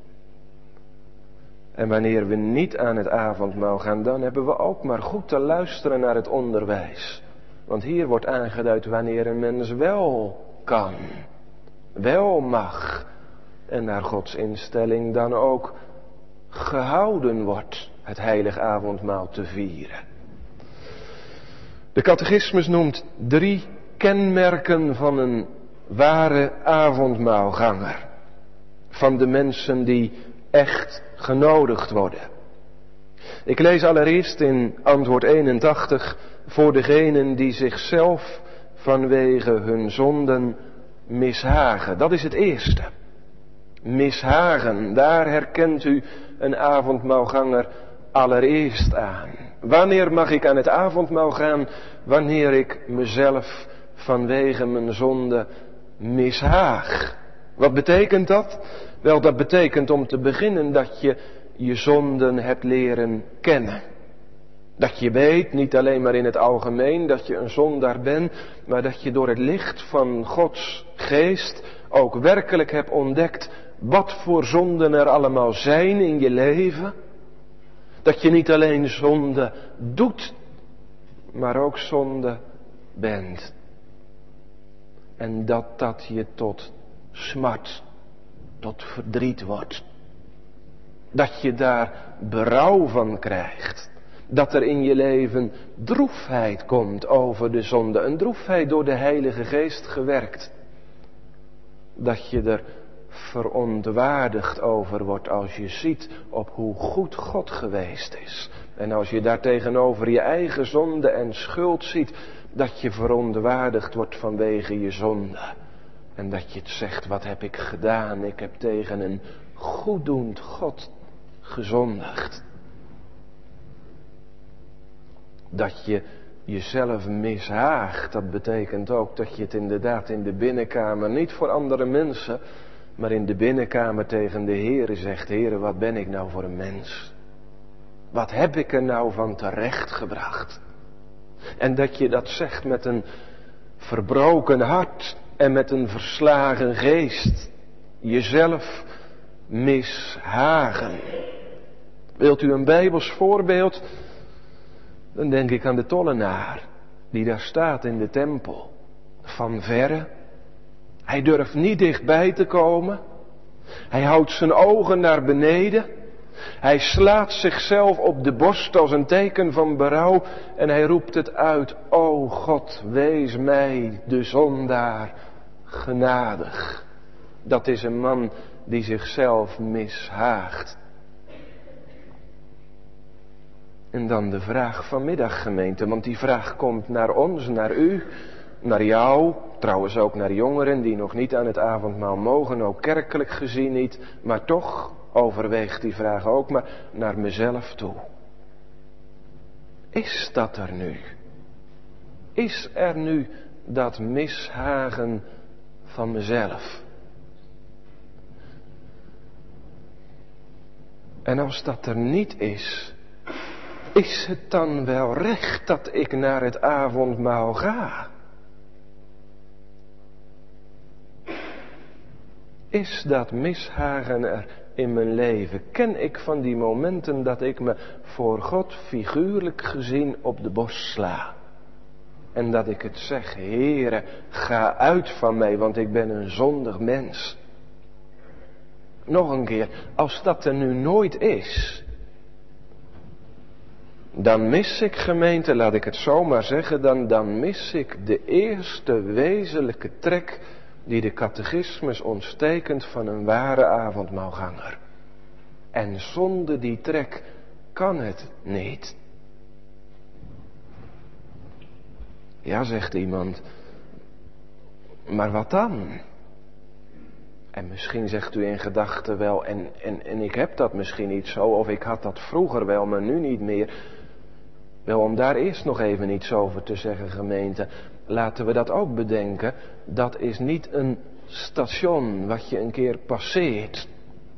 En wanneer we niet aan het avondmaal gaan, dan hebben we ook maar goed te luisteren naar het onderwijs. Want hier wordt aangeduid wanneer een mens wel kan, wel mag en naar Gods instelling dan ook gehouden wordt het heilig avondmaal te vieren. De catechismus noemt 3 kenmerken van een ware avondmaalganger. Van de mensen die echt genodigd worden. Ik lees allereerst in antwoord 81 voor degenen die zichzelf vanwege hun zonden mishagen. Dat is het eerste. Mishagen, daar herkent u een avondmaalganger allereerst aan. Wanneer mag ik aan het avondmaal gaan? Wanneer ik mezelf vanwege mijn zonde mishaag. Wat betekent dat? Wel, dat betekent om te beginnen dat je je zonden hebt leren kennen. Dat je weet, niet alleen maar in het algemeen, dat je een zondaar bent, maar dat je door het licht van Gods geest ook werkelijk hebt ontdekt wat voor zonden er allemaal zijn in je leven. Dat je niet alleen zonde doet, maar ook zonde bent. En dat je tot smart, tot verdriet wordt. Dat je daar berouw van krijgt. Dat er in je leven droefheid komt over de zonde. Een droefheid door de Heilige Geest gewerkt. Dat je er verontwaardigd over wordt als je ziet op hoe goed God geweest is. En als je daar tegenover je eigen zonde en schuld ziet, dat je verontwaardigd wordt vanwege je zonde. En dat je het zegt, wat heb ik gedaan? Ik heb tegen een goeddoend God gezondigd. Dat je jezelf mishaagt, dat betekent ook dat je het inderdaad in de binnenkamer, niet voor andere mensen, maar in de binnenkamer tegen de Heere zegt, Heere, wat ben ik nou voor een mens? Wat heb ik er nou van terechtgebracht? En dat je dat zegt met een verbroken hart en met een verslagen geest. Jezelf mishagen. Wilt u een Bijbels voorbeeld? Dan denk ik aan de tollenaar die daar staat in de tempel. Van verre. Hij durft niet dichtbij te komen. Hij houdt zijn ogen naar beneden. Hij slaat zichzelf op de borst als een teken van berouw. En hij roept het uit. O God, wees mij, de zondaar, genadig. Dat is een man die zichzelf mishaagt. En dan de vraag vanmiddag, gemeente, want die vraag komt naar ons, naar u, naar jou, trouwens ook naar jongeren die nog niet aan het avondmaal mogen, ook kerkelijk gezien niet, maar toch overweegt die vraag ook maar naar mezelf toe. Is dat er nu? Is er nu dat mishagen van mezelf? En als dat er niet is, is het dan wel recht dat ik naar het avondmaal ga? Is dat mishagen er in mijn leven? Ken ik van die momenten dat ik me voor God figuurlijk gezien op de borst sla? En dat ik het zeg, Heere, ga uit van mij, want ik ben een zondig mens. Nog een keer, als dat er nu nooit is, dan mis ik, gemeente, laat ik het zomaar zeggen, dan mis ik de eerste wezenlijke trek die de catechismus ons tekent van een ware avondmaalganger. En zonder die trek kan het niet. Ja, zegt iemand, maar wat dan? En misschien zegt u in gedachten wel, en ik heb dat misschien niet zo, of ik had dat vroeger wel, maar nu niet meer. Wel, om daar eerst nog even iets over te zeggen, gemeente, laten we dat ook bedenken. Dat is niet een station wat je een keer passeert.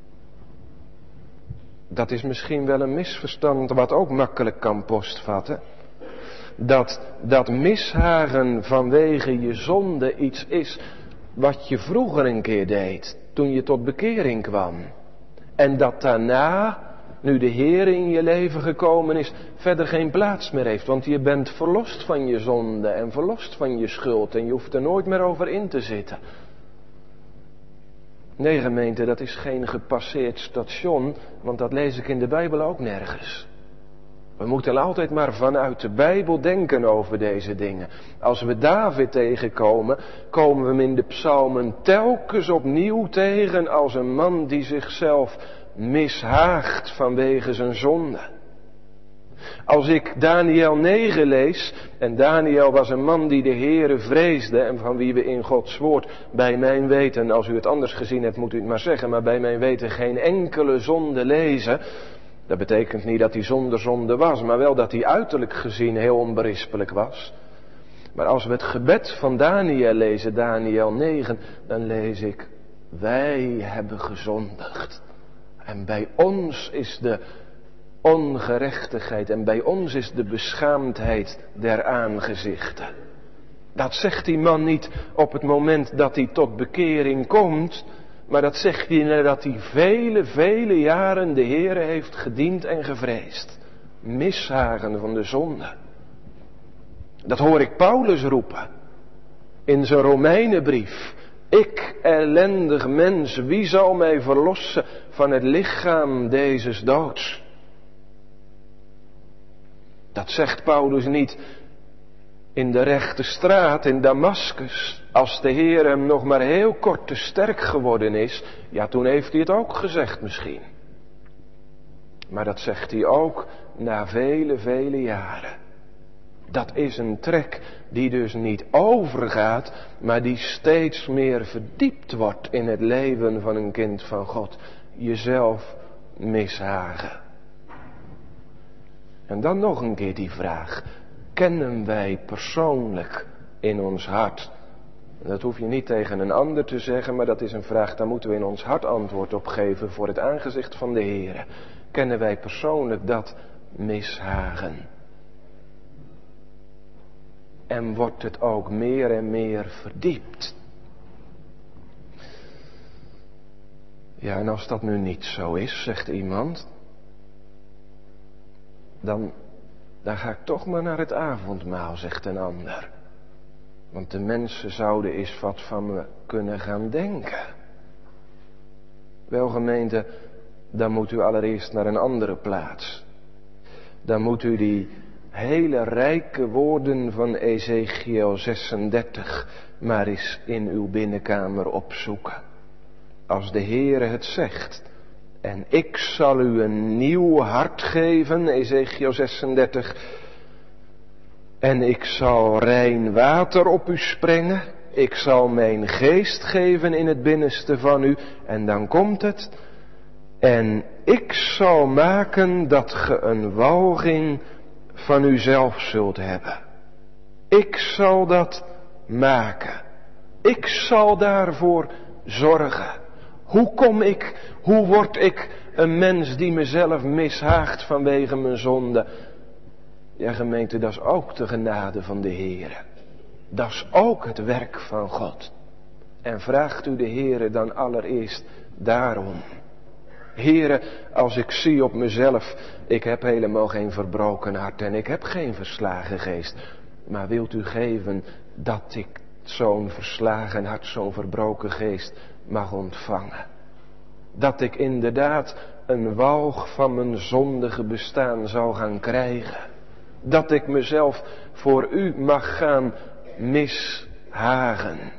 Dat is misschien wel een misverstand wat ook makkelijk kan postvatten. Dat mishagen vanwege je zonde iets is wat je vroeger een keer deed, toen je tot bekering kwam. En dat daarna, nu de Heer in je leven gekomen is, verder geen plaats meer heeft. Want je bent verlost van je zonde en verlost van je schuld en je hoeft er nooit meer over in te zitten. Nee, gemeente, dat is geen gepasseerd station, want dat lees ik in de Bijbel ook nergens. We moeten altijd maar vanuit de Bijbel denken over deze dingen. Als we David tegenkomen, komen we hem in de psalmen telkens opnieuw tegen als een man die zichzelf mishaagt vanwege zijn zonde. Als ik Daniël 9 lees, en Daniël was een man die de Heere vreesde en van wie we in Gods woord bij mijn weten, als u het anders gezien hebt moet u het maar zeggen, maar bij mijn weten geen enkele zonde lezen. Dat betekent niet dat hij zonder zonde was, maar wel dat hij uiterlijk gezien heel onberispelijk was. Maar als we het gebed van Daniël lezen, Daniël 9, dan lees ik, wij hebben gezondigd. En bij ons is de ongerechtigheid en bij ons is de beschaamdheid der aangezichten. Dat zegt die man niet op het moment dat hij tot bekering komt, maar dat zegt hij nadat hij vele jaren de Heere heeft gediend en gevreesd. Mishagen van de zonde. Dat hoor ik Paulus roepen in zijn Romeinenbrief. Ik, ellendig mens, wie zal mij verlossen van het lichaam dezes doods? Dat zegt Paulus niet in de rechte straat in Damaskus. Als de Heer hem nog maar heel kort te sterk geworden is, ja, toen heeft hij het ook gezegd misschien. Maar dat zegt hij ook na vele jaren. Dat is een trek die dus niet overgaat, maar die steeds meer verdiept wordt in het leven van een kind van God. Jezelf mishagen. En dan nog een keer die vraag. Kennen wij persoonlijk in ons hart? Dat hoef je niet tegen een ander te zeggen, maar dat is een vraag, daar moeten we in ons hart antwoord op geven voor het aangezicht van de Heere. Kennen wij persoonlijk dat mishagen? En wordt het ook meer en meer verdiept? Ja, en als dat nu niet zo is, zegt iemand, dan ga ik toch maar naar het avondmaal, zegt een ander. Want de mensen zouden eens wat van me kunnen gaan denken. Wel gemeente, dan moet u allereerst naar een andere plaats. Dan moet u die hele rijke woorden van Ezechiel 36 maar eens in uw binnenkamer opzoeken. Als de Heere het zegt. En ik zal u een nieuw hart geven, Ezechiel 36. En ik zal rein water op u sprengen. Ik zal mijn geest geven in het binnenste van u. En dan komt het. En ik zal maken dat ge een walging van uzelf zult hebben. Ik zal dat maken. Ik zal daarvoor zorgen. Hoe word ik een mens die mezelf mishaagt vanwege mijn zonde? Ja, gemeente, dat is ook de genade van de Heere. Dat is ook het werk van God. En vraagt u de Heere dan allereerst daarom. Heere, als ik zie op mezelf, ik heb helemaal geen verbroken hart en ik heb geen verslagen geest. Maar wilt u geven dat ik zo'n verslagen hart, zo'n verbroken geest mag ontvangen. Dat ik inderdaad een walg van mijn zondige bestaan zal gaan krijgen. Dat ik mezelf voor u mag gaan mishagen.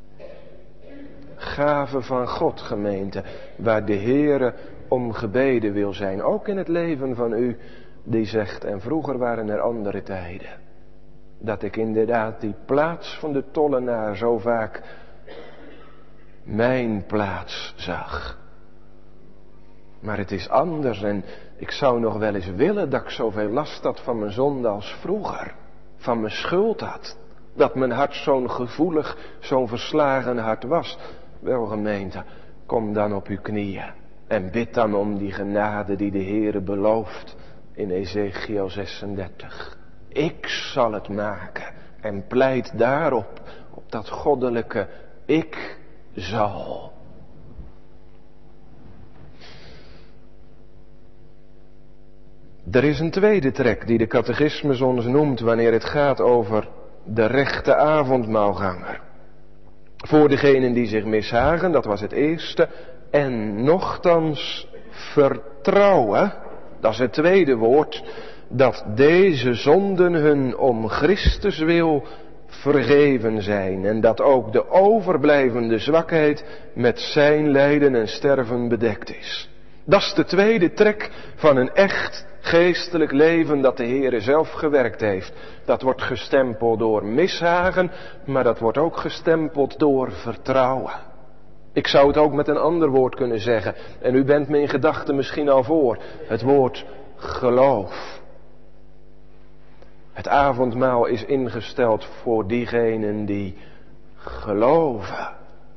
Gave van God, gemeente, waar de Heere om gebeden wil zijn. Ook in het leven van u, die zegt, en vroeger waren er andere tijden. Dat ik inderdaad die plaats van de tollenaar zo vaak mijn plaats zag. Maar het is anders en ik zou nog wel eens willen dat ik zoveel last had van mijn zonde als vroeger. Van mijn schuld had. Dat mijn hart zo'n gevoelig, zo'n verslagen hart was. Wel gemeente, kom dan op uw knieën. En bid dan om die genade die de Heere belooft in Ezechiel 36. Ik zal het maken. En pleit daarop, op dat goddelijke ik zal. Er is een tweede trek die de catechismus ons noemt wanneer het gaat over de rechte avondmaalganger. Voor degenen die zich mishagen, dat was het eerste. En nochtans vertrouwen, dat is het tweede woord. dat deze zonden hun om Christus wil vergeven zijn en dat ook de overblijvende zwakheid met zijn lijden en sterven bedekt is. Dat is de tweede trek van een echt geestelijk leven dat de Heere zelf gewerkt heeft. Dat wordt gestempeld door mishagen, maar dat wordt ook gestempeld door vertrouwen. Ik zou het ook met een ander woord kunnen zeggen, en u bent me in gedachten misschien al voor. Het woord geloof. Het avondmaal is ingesteld voor diegenen die geloven.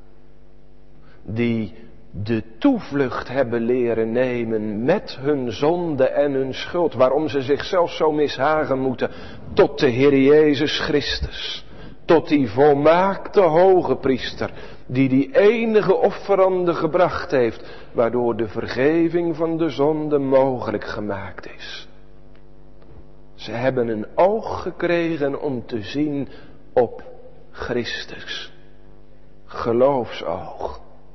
Die de toevlucht hebben leren nemen met hun zonde en hun schuld. Waarom ze zichzelf zo mishagen moeten tot de Heer Jezus Christus. Tot die volmaakte hoge priester. Die enige offerande gebracht heeft. Waardoor de vergeving van de zonde mogelijk gemaakt is. Ze hebben een oog gekregen om te zien op Christus. Geloofsoog.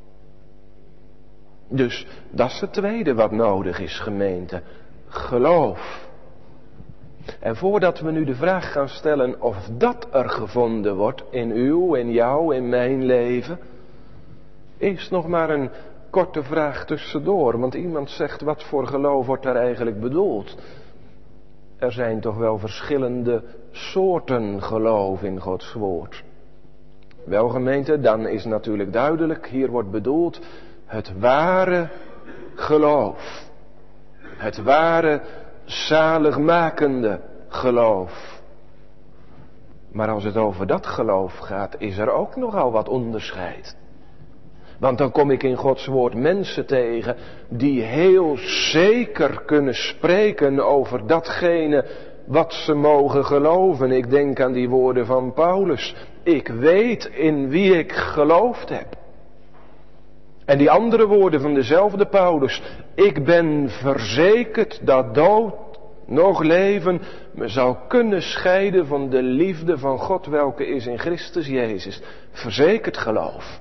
Dus dat is het tweede wat nodig is, gemeente. Geloof. En voordat we nu de vraag gaan stellen of dat er gevonden wordt in uw, in jou, in mijn leven. Eerst nog maar een korte vraag tussendoor. Want iemand zegt, wat voor geloof wordt daar eigenlijk bedoeld? Er zijn toch wel verschillende soorten geloof in Gods woord. Wel, gemeente, dan is natuurlijk duidelijk, hier wordt bedoeld het ware geloof. Het ware zaligmakende geloof. Maar als het over dat geloof gaat, is er ook nogal wat onderscheid. Want dan kom ik in Gods woord mensen tegen die heel zeker kunnen spreken over datgene wat ze mogen geloven. Ik denk aan die woorden van Paulus. Ik weet in wie ik geloofd heb. En die andere woorden van dezelfde Paulus. Ik ben verzekerd dat dood nog leven me zou kunnen scheiden van de liefde van God welke is in Christus Jezus. Verzekerd geloof.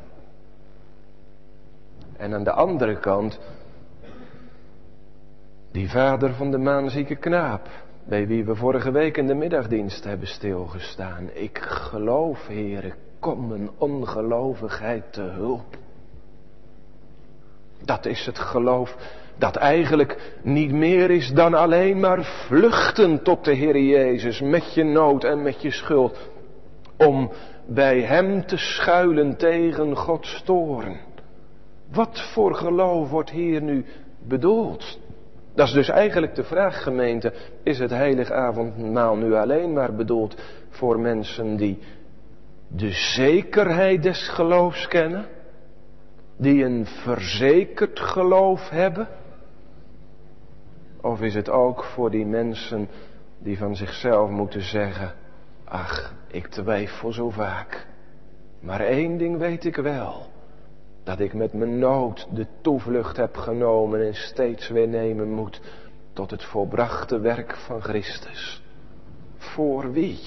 En aan de andere kant, die vader van de maanzieke knaap, bij wie we vorige week in de middagdienst hebben stilgestaan. Ik geloof, Heere, kom mijn ongelovigheid te hulp. Dat is het geloof dat eigenlijk niet meer is dan alleen maar vluchten tot de Heer Jezus met je nood en met je schuld. Om bij Hem te schuilen tegen Gods toorn. Wat voor geloof wordt hier nu bedoeld? Dat is dus eigenlijk de vraag, gemeente. Is het heilig avondmaal nu alleen maar bedoeld voor mensen die de zekerheid des geloofs kennen? Die een verzekerd geloof hebben? Of is het ook voor die mensen die van zichzelf moeten zeggen, ach, ik twijfel zo vaak. Maar één ding weet ik wel. Dat ik met mijn nood de toevlucht heb genomen en steeds weer nemen moet tot het volbrachte werk van Christus. Voor wie?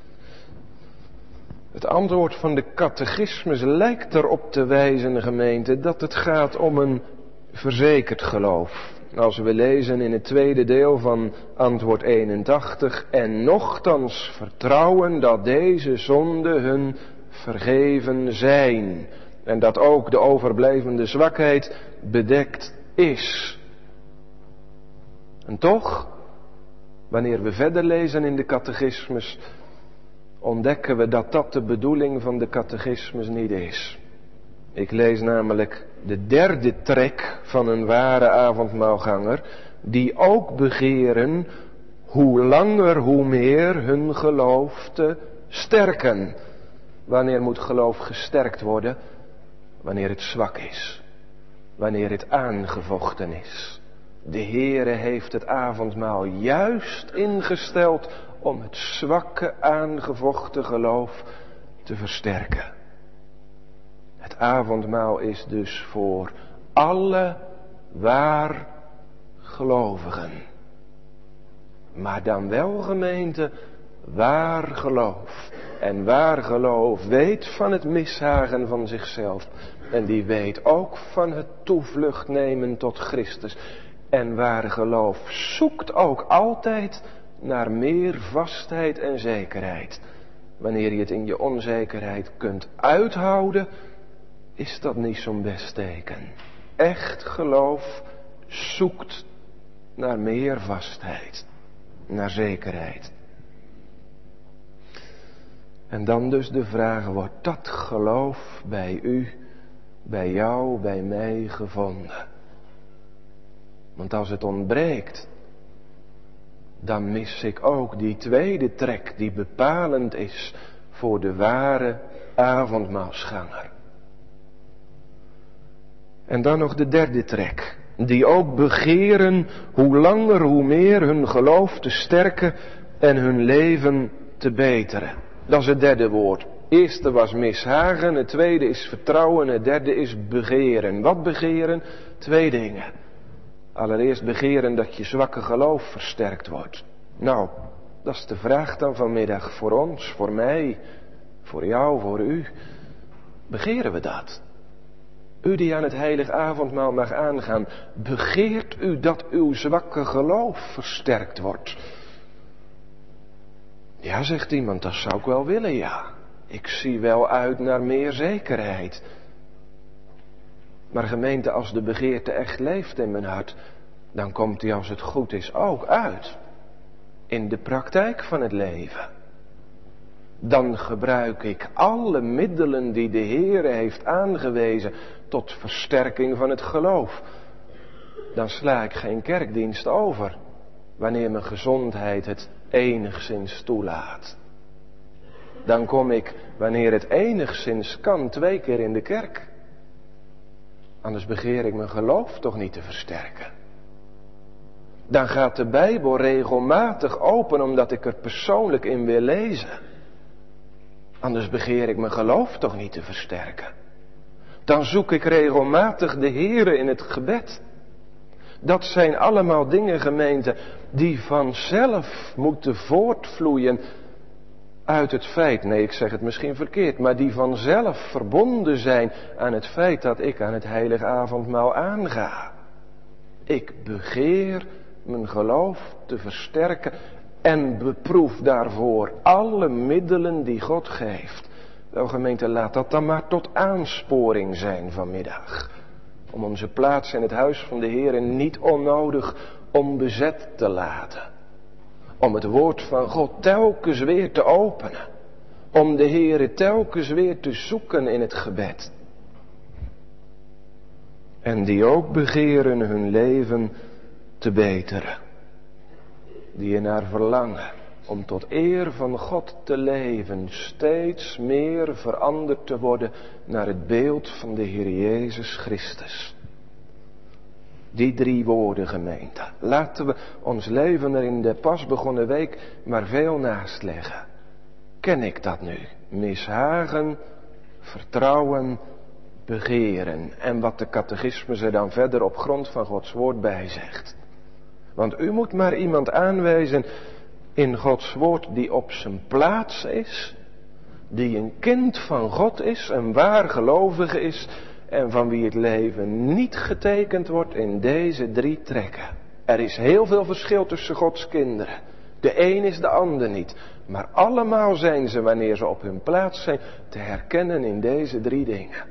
Het antwoord van de catechismus lijkt erop te wijzen, gemeente, dat het gaat om een verzekerd geloof. Als we lezen in het tweede deel van antwoord 81, en nochtans vertrouwen dat deze zonden hun vergeven zijn. En dat ook de overblijvende zwakheid bedekt is. En toch, wanneer we verder lezen in de catechismus, ontdekken we dat dat de bedoeling van de catechismus niet is. Ik lees namelijk de derde trek van een ware avondmaalganger, die ook begeren hoe langer hoe meer hun geloof te sterken. Wanneer moet geloof gesterkt worden? Wanneer het zwak is. Wanneer het aangevochten is. De Heere heeft het avondmaal juist ingesteld om het zwakke aangevochten geloof te versterken. Het avondmaal is dus voor alle waar gelovigen. Maar dan wel, gemeente, waar geloof. En waar geloof weet van het mishagen van zichzelf. En die weet ook van het toevlucht nemen tot Christus. En waar geloof zoekt ook altijd naar meer vastheid en zekerheid. Wanneer je het in je onzekerheid kunt uithouden, is dat niet zo'n best teken. Echt geloof zoekt naar meer vastheid, naar zekerheid. En dan dus de vraag, wordt dat geloof bij u, bij jou, bij mij gevonden? Want als het ontbreekt, dan mis ik ook die tweede trek die bepalend is voor de ware avondmaalsganger. En dan nog de derde trek, die ook begeren hoe langer hoe meer hun geloof te sterken en hun leven te beteren. Dat is het derde woord. Het eerste was mishagen, het tweede is vertrouwen, het derde is begeren. Wat begeren? Twee dingen. Allereerst begeren dat je zwakke geloof versterkt wordt. Nou, dat is de vraag dan vanmiddag voor ons, voor mij, voor jou, voor u. Begeren we dat? U die aan het heilig avondmaal mag aangaan, begeert u dat uw zwakke geloof versterkt wordt? Ja, zegt iemand, dat zou ik wel willen, ja. Ik zie wel uit naar meer zekerheid. Maar gemeente, als de begeerte echt leeft in mijn hart, dan komt die als het goed is ook uit. In de praktijk van het leven. Dan gebruik ik alle middelen die de Heere heeft aangewezen tot versterking van het geloof. Dan sla ik geen kerkdienst over, wanneer mijn gezondheid het enigszins toelaat. Dan kom ik, wanneer het enigszins kan, 2 keer in de kerk. Anders begeer ik mijn geloof toch niet te versterken. Dan gaat de Bijbel regelmatig open omdat ik er persoonlijk in wil lezen. Anders begeer ik mijn geloof toch niet te versterken. Dan zoek ik regelmatig de Heere in het gebed. Dat zijn allemaal dingen, gemeente, die vanzelf moeten voortvloeien uit het feit, nee, ik zeg het misschien verkeerd, maar die vanzelf verbonden zijn aan het feit dat ik aan het heilige avondmaal aanga. Ik begeer mijn geloof te versterken en beproef daarvoor alle middelen die God geeft. Wel, gemeente, laat dat dan maar tot aansporing zijn vanmiddag. Om onze plaats in het huis van de Heer niet onnodig onbezet te laten. Om het woord van God telkens weer te openen. Om de Heer telkens weer te zoeken in het gebed. En die ook begeren hun leven te beteren. Die ernaar verlangen om tot eer van God te leven, steeds meer veranderd te worden naar het beeld van de Heer Jezus Christus. Die 3 woorden, gemeente. Laten we ons leven er in de pas begonnen week maar veel naast leggen. Ken ik dat nu? Mishagen, vertrouwen, begeren. En wat de catechismus er dan verder op grond van Gods woord bij zegt. Want u moet maar iemand aanwijzen in Gods woord die op zijn plaats is, die een kind van God is, een waar gelovige is en van wie het leven niet getekend wordt in deze 3 trekken. Er is heel veel verschil tussen Gods kinderen. De een is de ander niet, maar allemaal zijn ze, wanneer ze op hun plaats zijn, te herkennen in deze 3 dingen.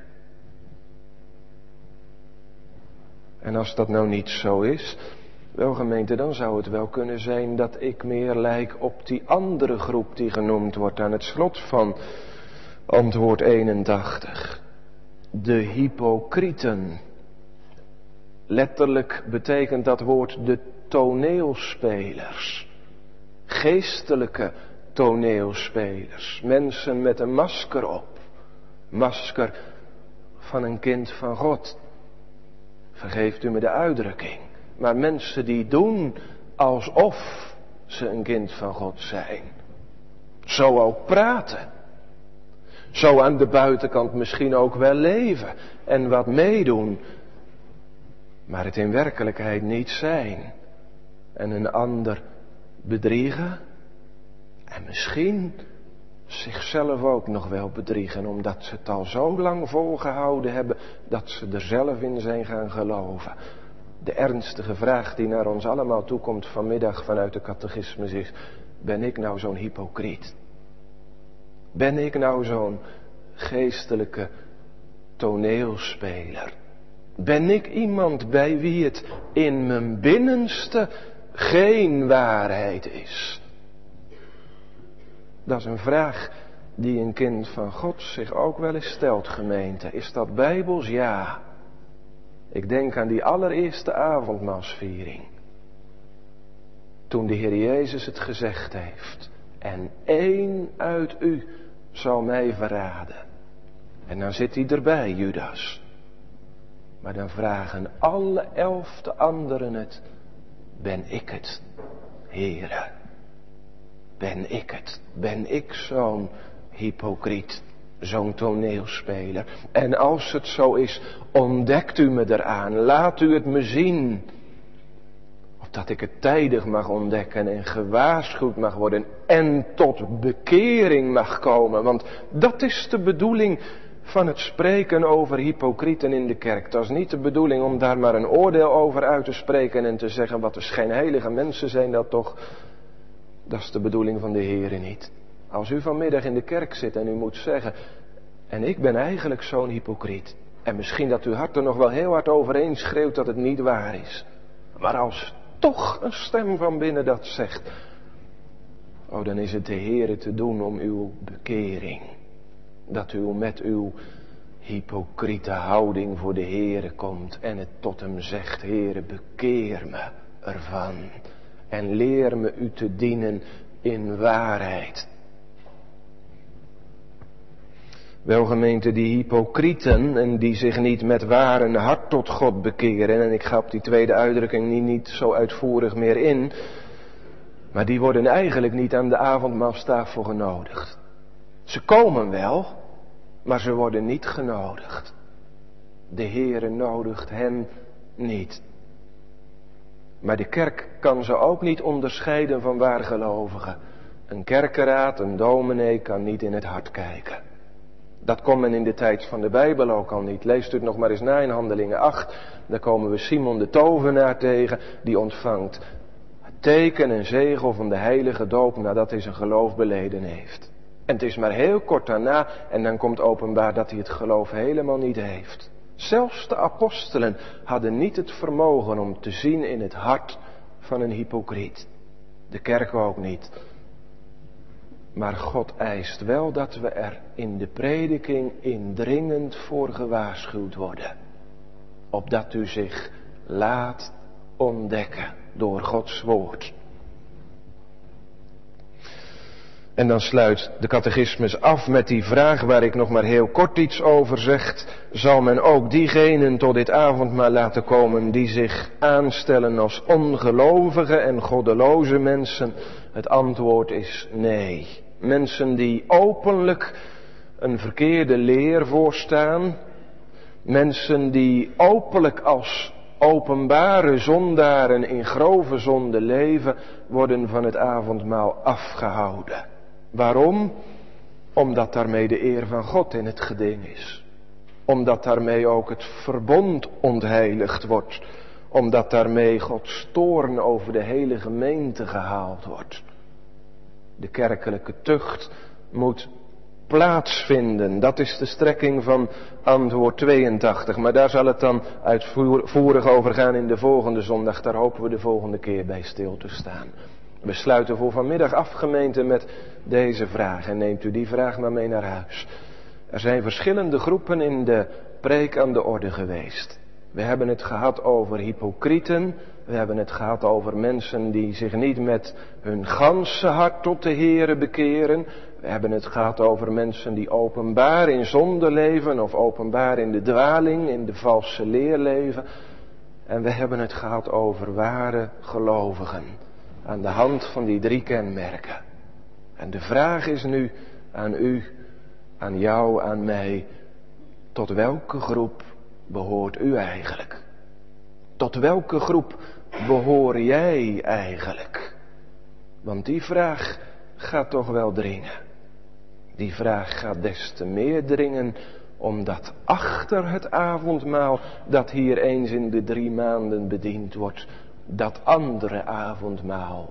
En als dat nou niet zo is, wel, gemeente, dan zou het wel kunnen zijn dat ik meer lijk op die andere groep die genoemd wordt aan het slot van antwoord 81. De hypocrieten. Letterlijk betekent dat woord de toneelspelers. Geestelijke toneelspelers. Mensen met een masker op. Masker van een kind van God. Vergeeft u me de uitdrukking. Maar mensen die doen alsof ze een kind van God zijn. Zo ook praten. Zo aan de buitenkant misschien ook wel leven en wat meedoen. Maar het in werkelijkheid niet zijn. En een ander bedriegen. En misschien zichzelf ook nog wel bedriegen. Omdat ze het al zo lang volgehouden hebben dat ze er zelf in zijn gaan geloven. De ernstige vraag die naar ons allemaal toekomt vanmiddag vanuit de catechismus is: ben ik nou zo'n hypocriet? Ben ik nou zo'n geestelijke toneelspeler? Ben ik iemand bij wie het in mijn binnenste geen waarheid is? Dat is een vraag die een kind van God zich ook wel eens stelt, gemeente. Is dat bijbels? Ja. Ik denk aan die allereerste avondmaalsviering. Toen de Heer Jezus het gezegd heeft: en één uit u zal mij verraden. En dan zit hij erbij, Judas. Maar dan vragen alle 11 anderen het: ben ik het, Heere? Ben ik het? Ben ik zo'n hypocriet, zo'n toneelspeler? En als het zo is, ontdekt u me eraan, laat u het me zien. Opdat ik het tijdig mag ontdekken en gewaarschuwd mag worden en tot bekering mag komen. Want dat is de bedoeling van het spreken over hypocrieten in de kerk. Dat is niet de bedoeling om daar maar een oordeel over uit te spreken en te zeggen: wat de schijnheilige mensen zijn dat toch. Dat is de bedoeling van de Heere niet. Als u vanmiddag in de kerk zit en u moet zeggen: en ik ben eigenlijk zo'n hypocriet. En misschien dat uw hart er nog wel heel hard overheen schreeuwt dat het niet waar is. Maar als toch een stem van binnen dat zegt: oh, dan is het de Heere te doen om uw bekering. Dat u met uw hypocriete houding voor de Heere komt en het tot hem zegt: Heere, bekeer me ervan. En leer me u te dienen in waarheid. Wel, gemeente, die hypocrieten en die zich niet met waar en hart tot God bekeren. En ik ga op die tweede uitdrukking niet zo uitvoerig meer in. Maar die worden eigenlijk niet aan de avondmaalstafel genodigd. Ze komen wel, maar ze worden niet genodigd. De Heere nodigt hen niet. Maar de kerk kan ze ook niet onderscheiden van waargelovigen. Een kerkeraad, een dominee kan niet in het hart kijken. Dat kon men in de tijd van de Bijbel ook al niet. Leest u het nog maar eens na in Handelingen 8. Daar komen we Simon de tovenaar tegen. Die ontvangt het teken en zegel van de heilige doop nadat hij zijn geloof beleden heeft. En het is maar heel kort daarna en dan komt openbaar dat hij het geloof helemaal niet heeft. Zelfs de apostelen hadden niet het vermogen om te zien in het hart van een hypocriet. De kerk ook niet. Maar God eist wel dat we er in de prediking indringend voor gewaarschuwd worden. Opdat u zich laat ontdekken door Gods woord. En dan sluit de catechismus af met die vraag waar ik nog maar heel kort iets over zeg. Zal men ook diegenen tot dit avondmaal laten komen die zich aanstellen als ongelovige en goddeloze mensen? Het antwoord is nee. Mensen die openlijk een verkeerde leer voorstaan. Mensen die openlijk als openbare zondaren in grove zonde leven, worden van het avondmaal afgehouden. Waarom? Omdat daarmee de eer van God in het geding is. Omdat daarmee ook het verbond ontheiligd wordt. Omdat daarmee Gods toorn over de hele gemeente gehaald wordt. De kerkelijke tucht moet plaatsvinden. Dat is de strekking van antwoord 82. Maar daar zal het dan uitvoerig over gaan in de volgende zondag. Daar hopen we de volgende keer bij stil te staan. We sluiten voor vanmiddag af, gemeente, met deze vraag. En neemt u die vraag maar mee naar huis. Er zijn verschillende groepen in de preek aan de orde geweest. We hebben het gehad over hypocrieten. We hebben het gehad over mensen die zich niet met hun ganse hart tot de Heere bekeren. We hebben het gehad over mensen die openbaar in zonde leven of openbaar in de dwaling, in de valse leer leven. En we hebben het gehad over ware gelovigen. Aan de hand van die 3 kenmerken. En de vraag is nu aan u, aan jou, aan mij. Tot welke groep behoort u eigenlijk? Tot welke groep behoor jij eigenlijk? Want die vraag gaat toch wel dringen. Die vraag gaat des te meer dringen omdat achter het avondmaal dat hier eens in de 3 maanden bediend wordt, dat andere avondmaal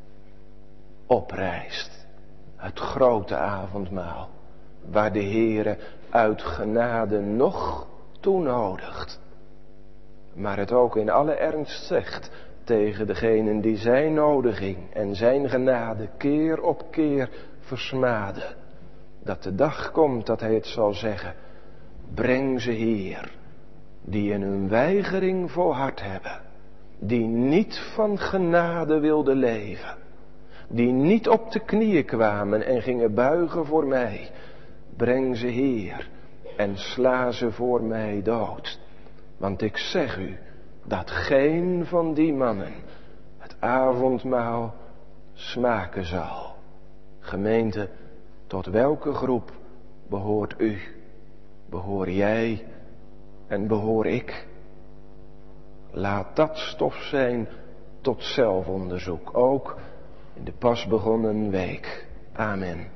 oprijst. Het grote avondmaal, waar de Heere uit genade nog toenodigt. Maar het ook in alle ernst zegt tegen degenen die zijn nodiging en zijn genade keer op keer versmaden. Dat de dag komt dat hij het zal zeggen, breng ze hier, die in hun weigering volhard hebben, die niet van genade wilden leven, die niet op de knieën kwamen en gingen buigen voor mij. Breng ze hier en sla ze voor mij dood. Want ik zeg u dat geen van die mannen het avondmaal smaken zal. Gemeente, tot welke groep behoort u? Behoor jij en behoor ik? Laat dat stof zijn tot zelfonderzoek, ook in de pas begonnen week. Amen.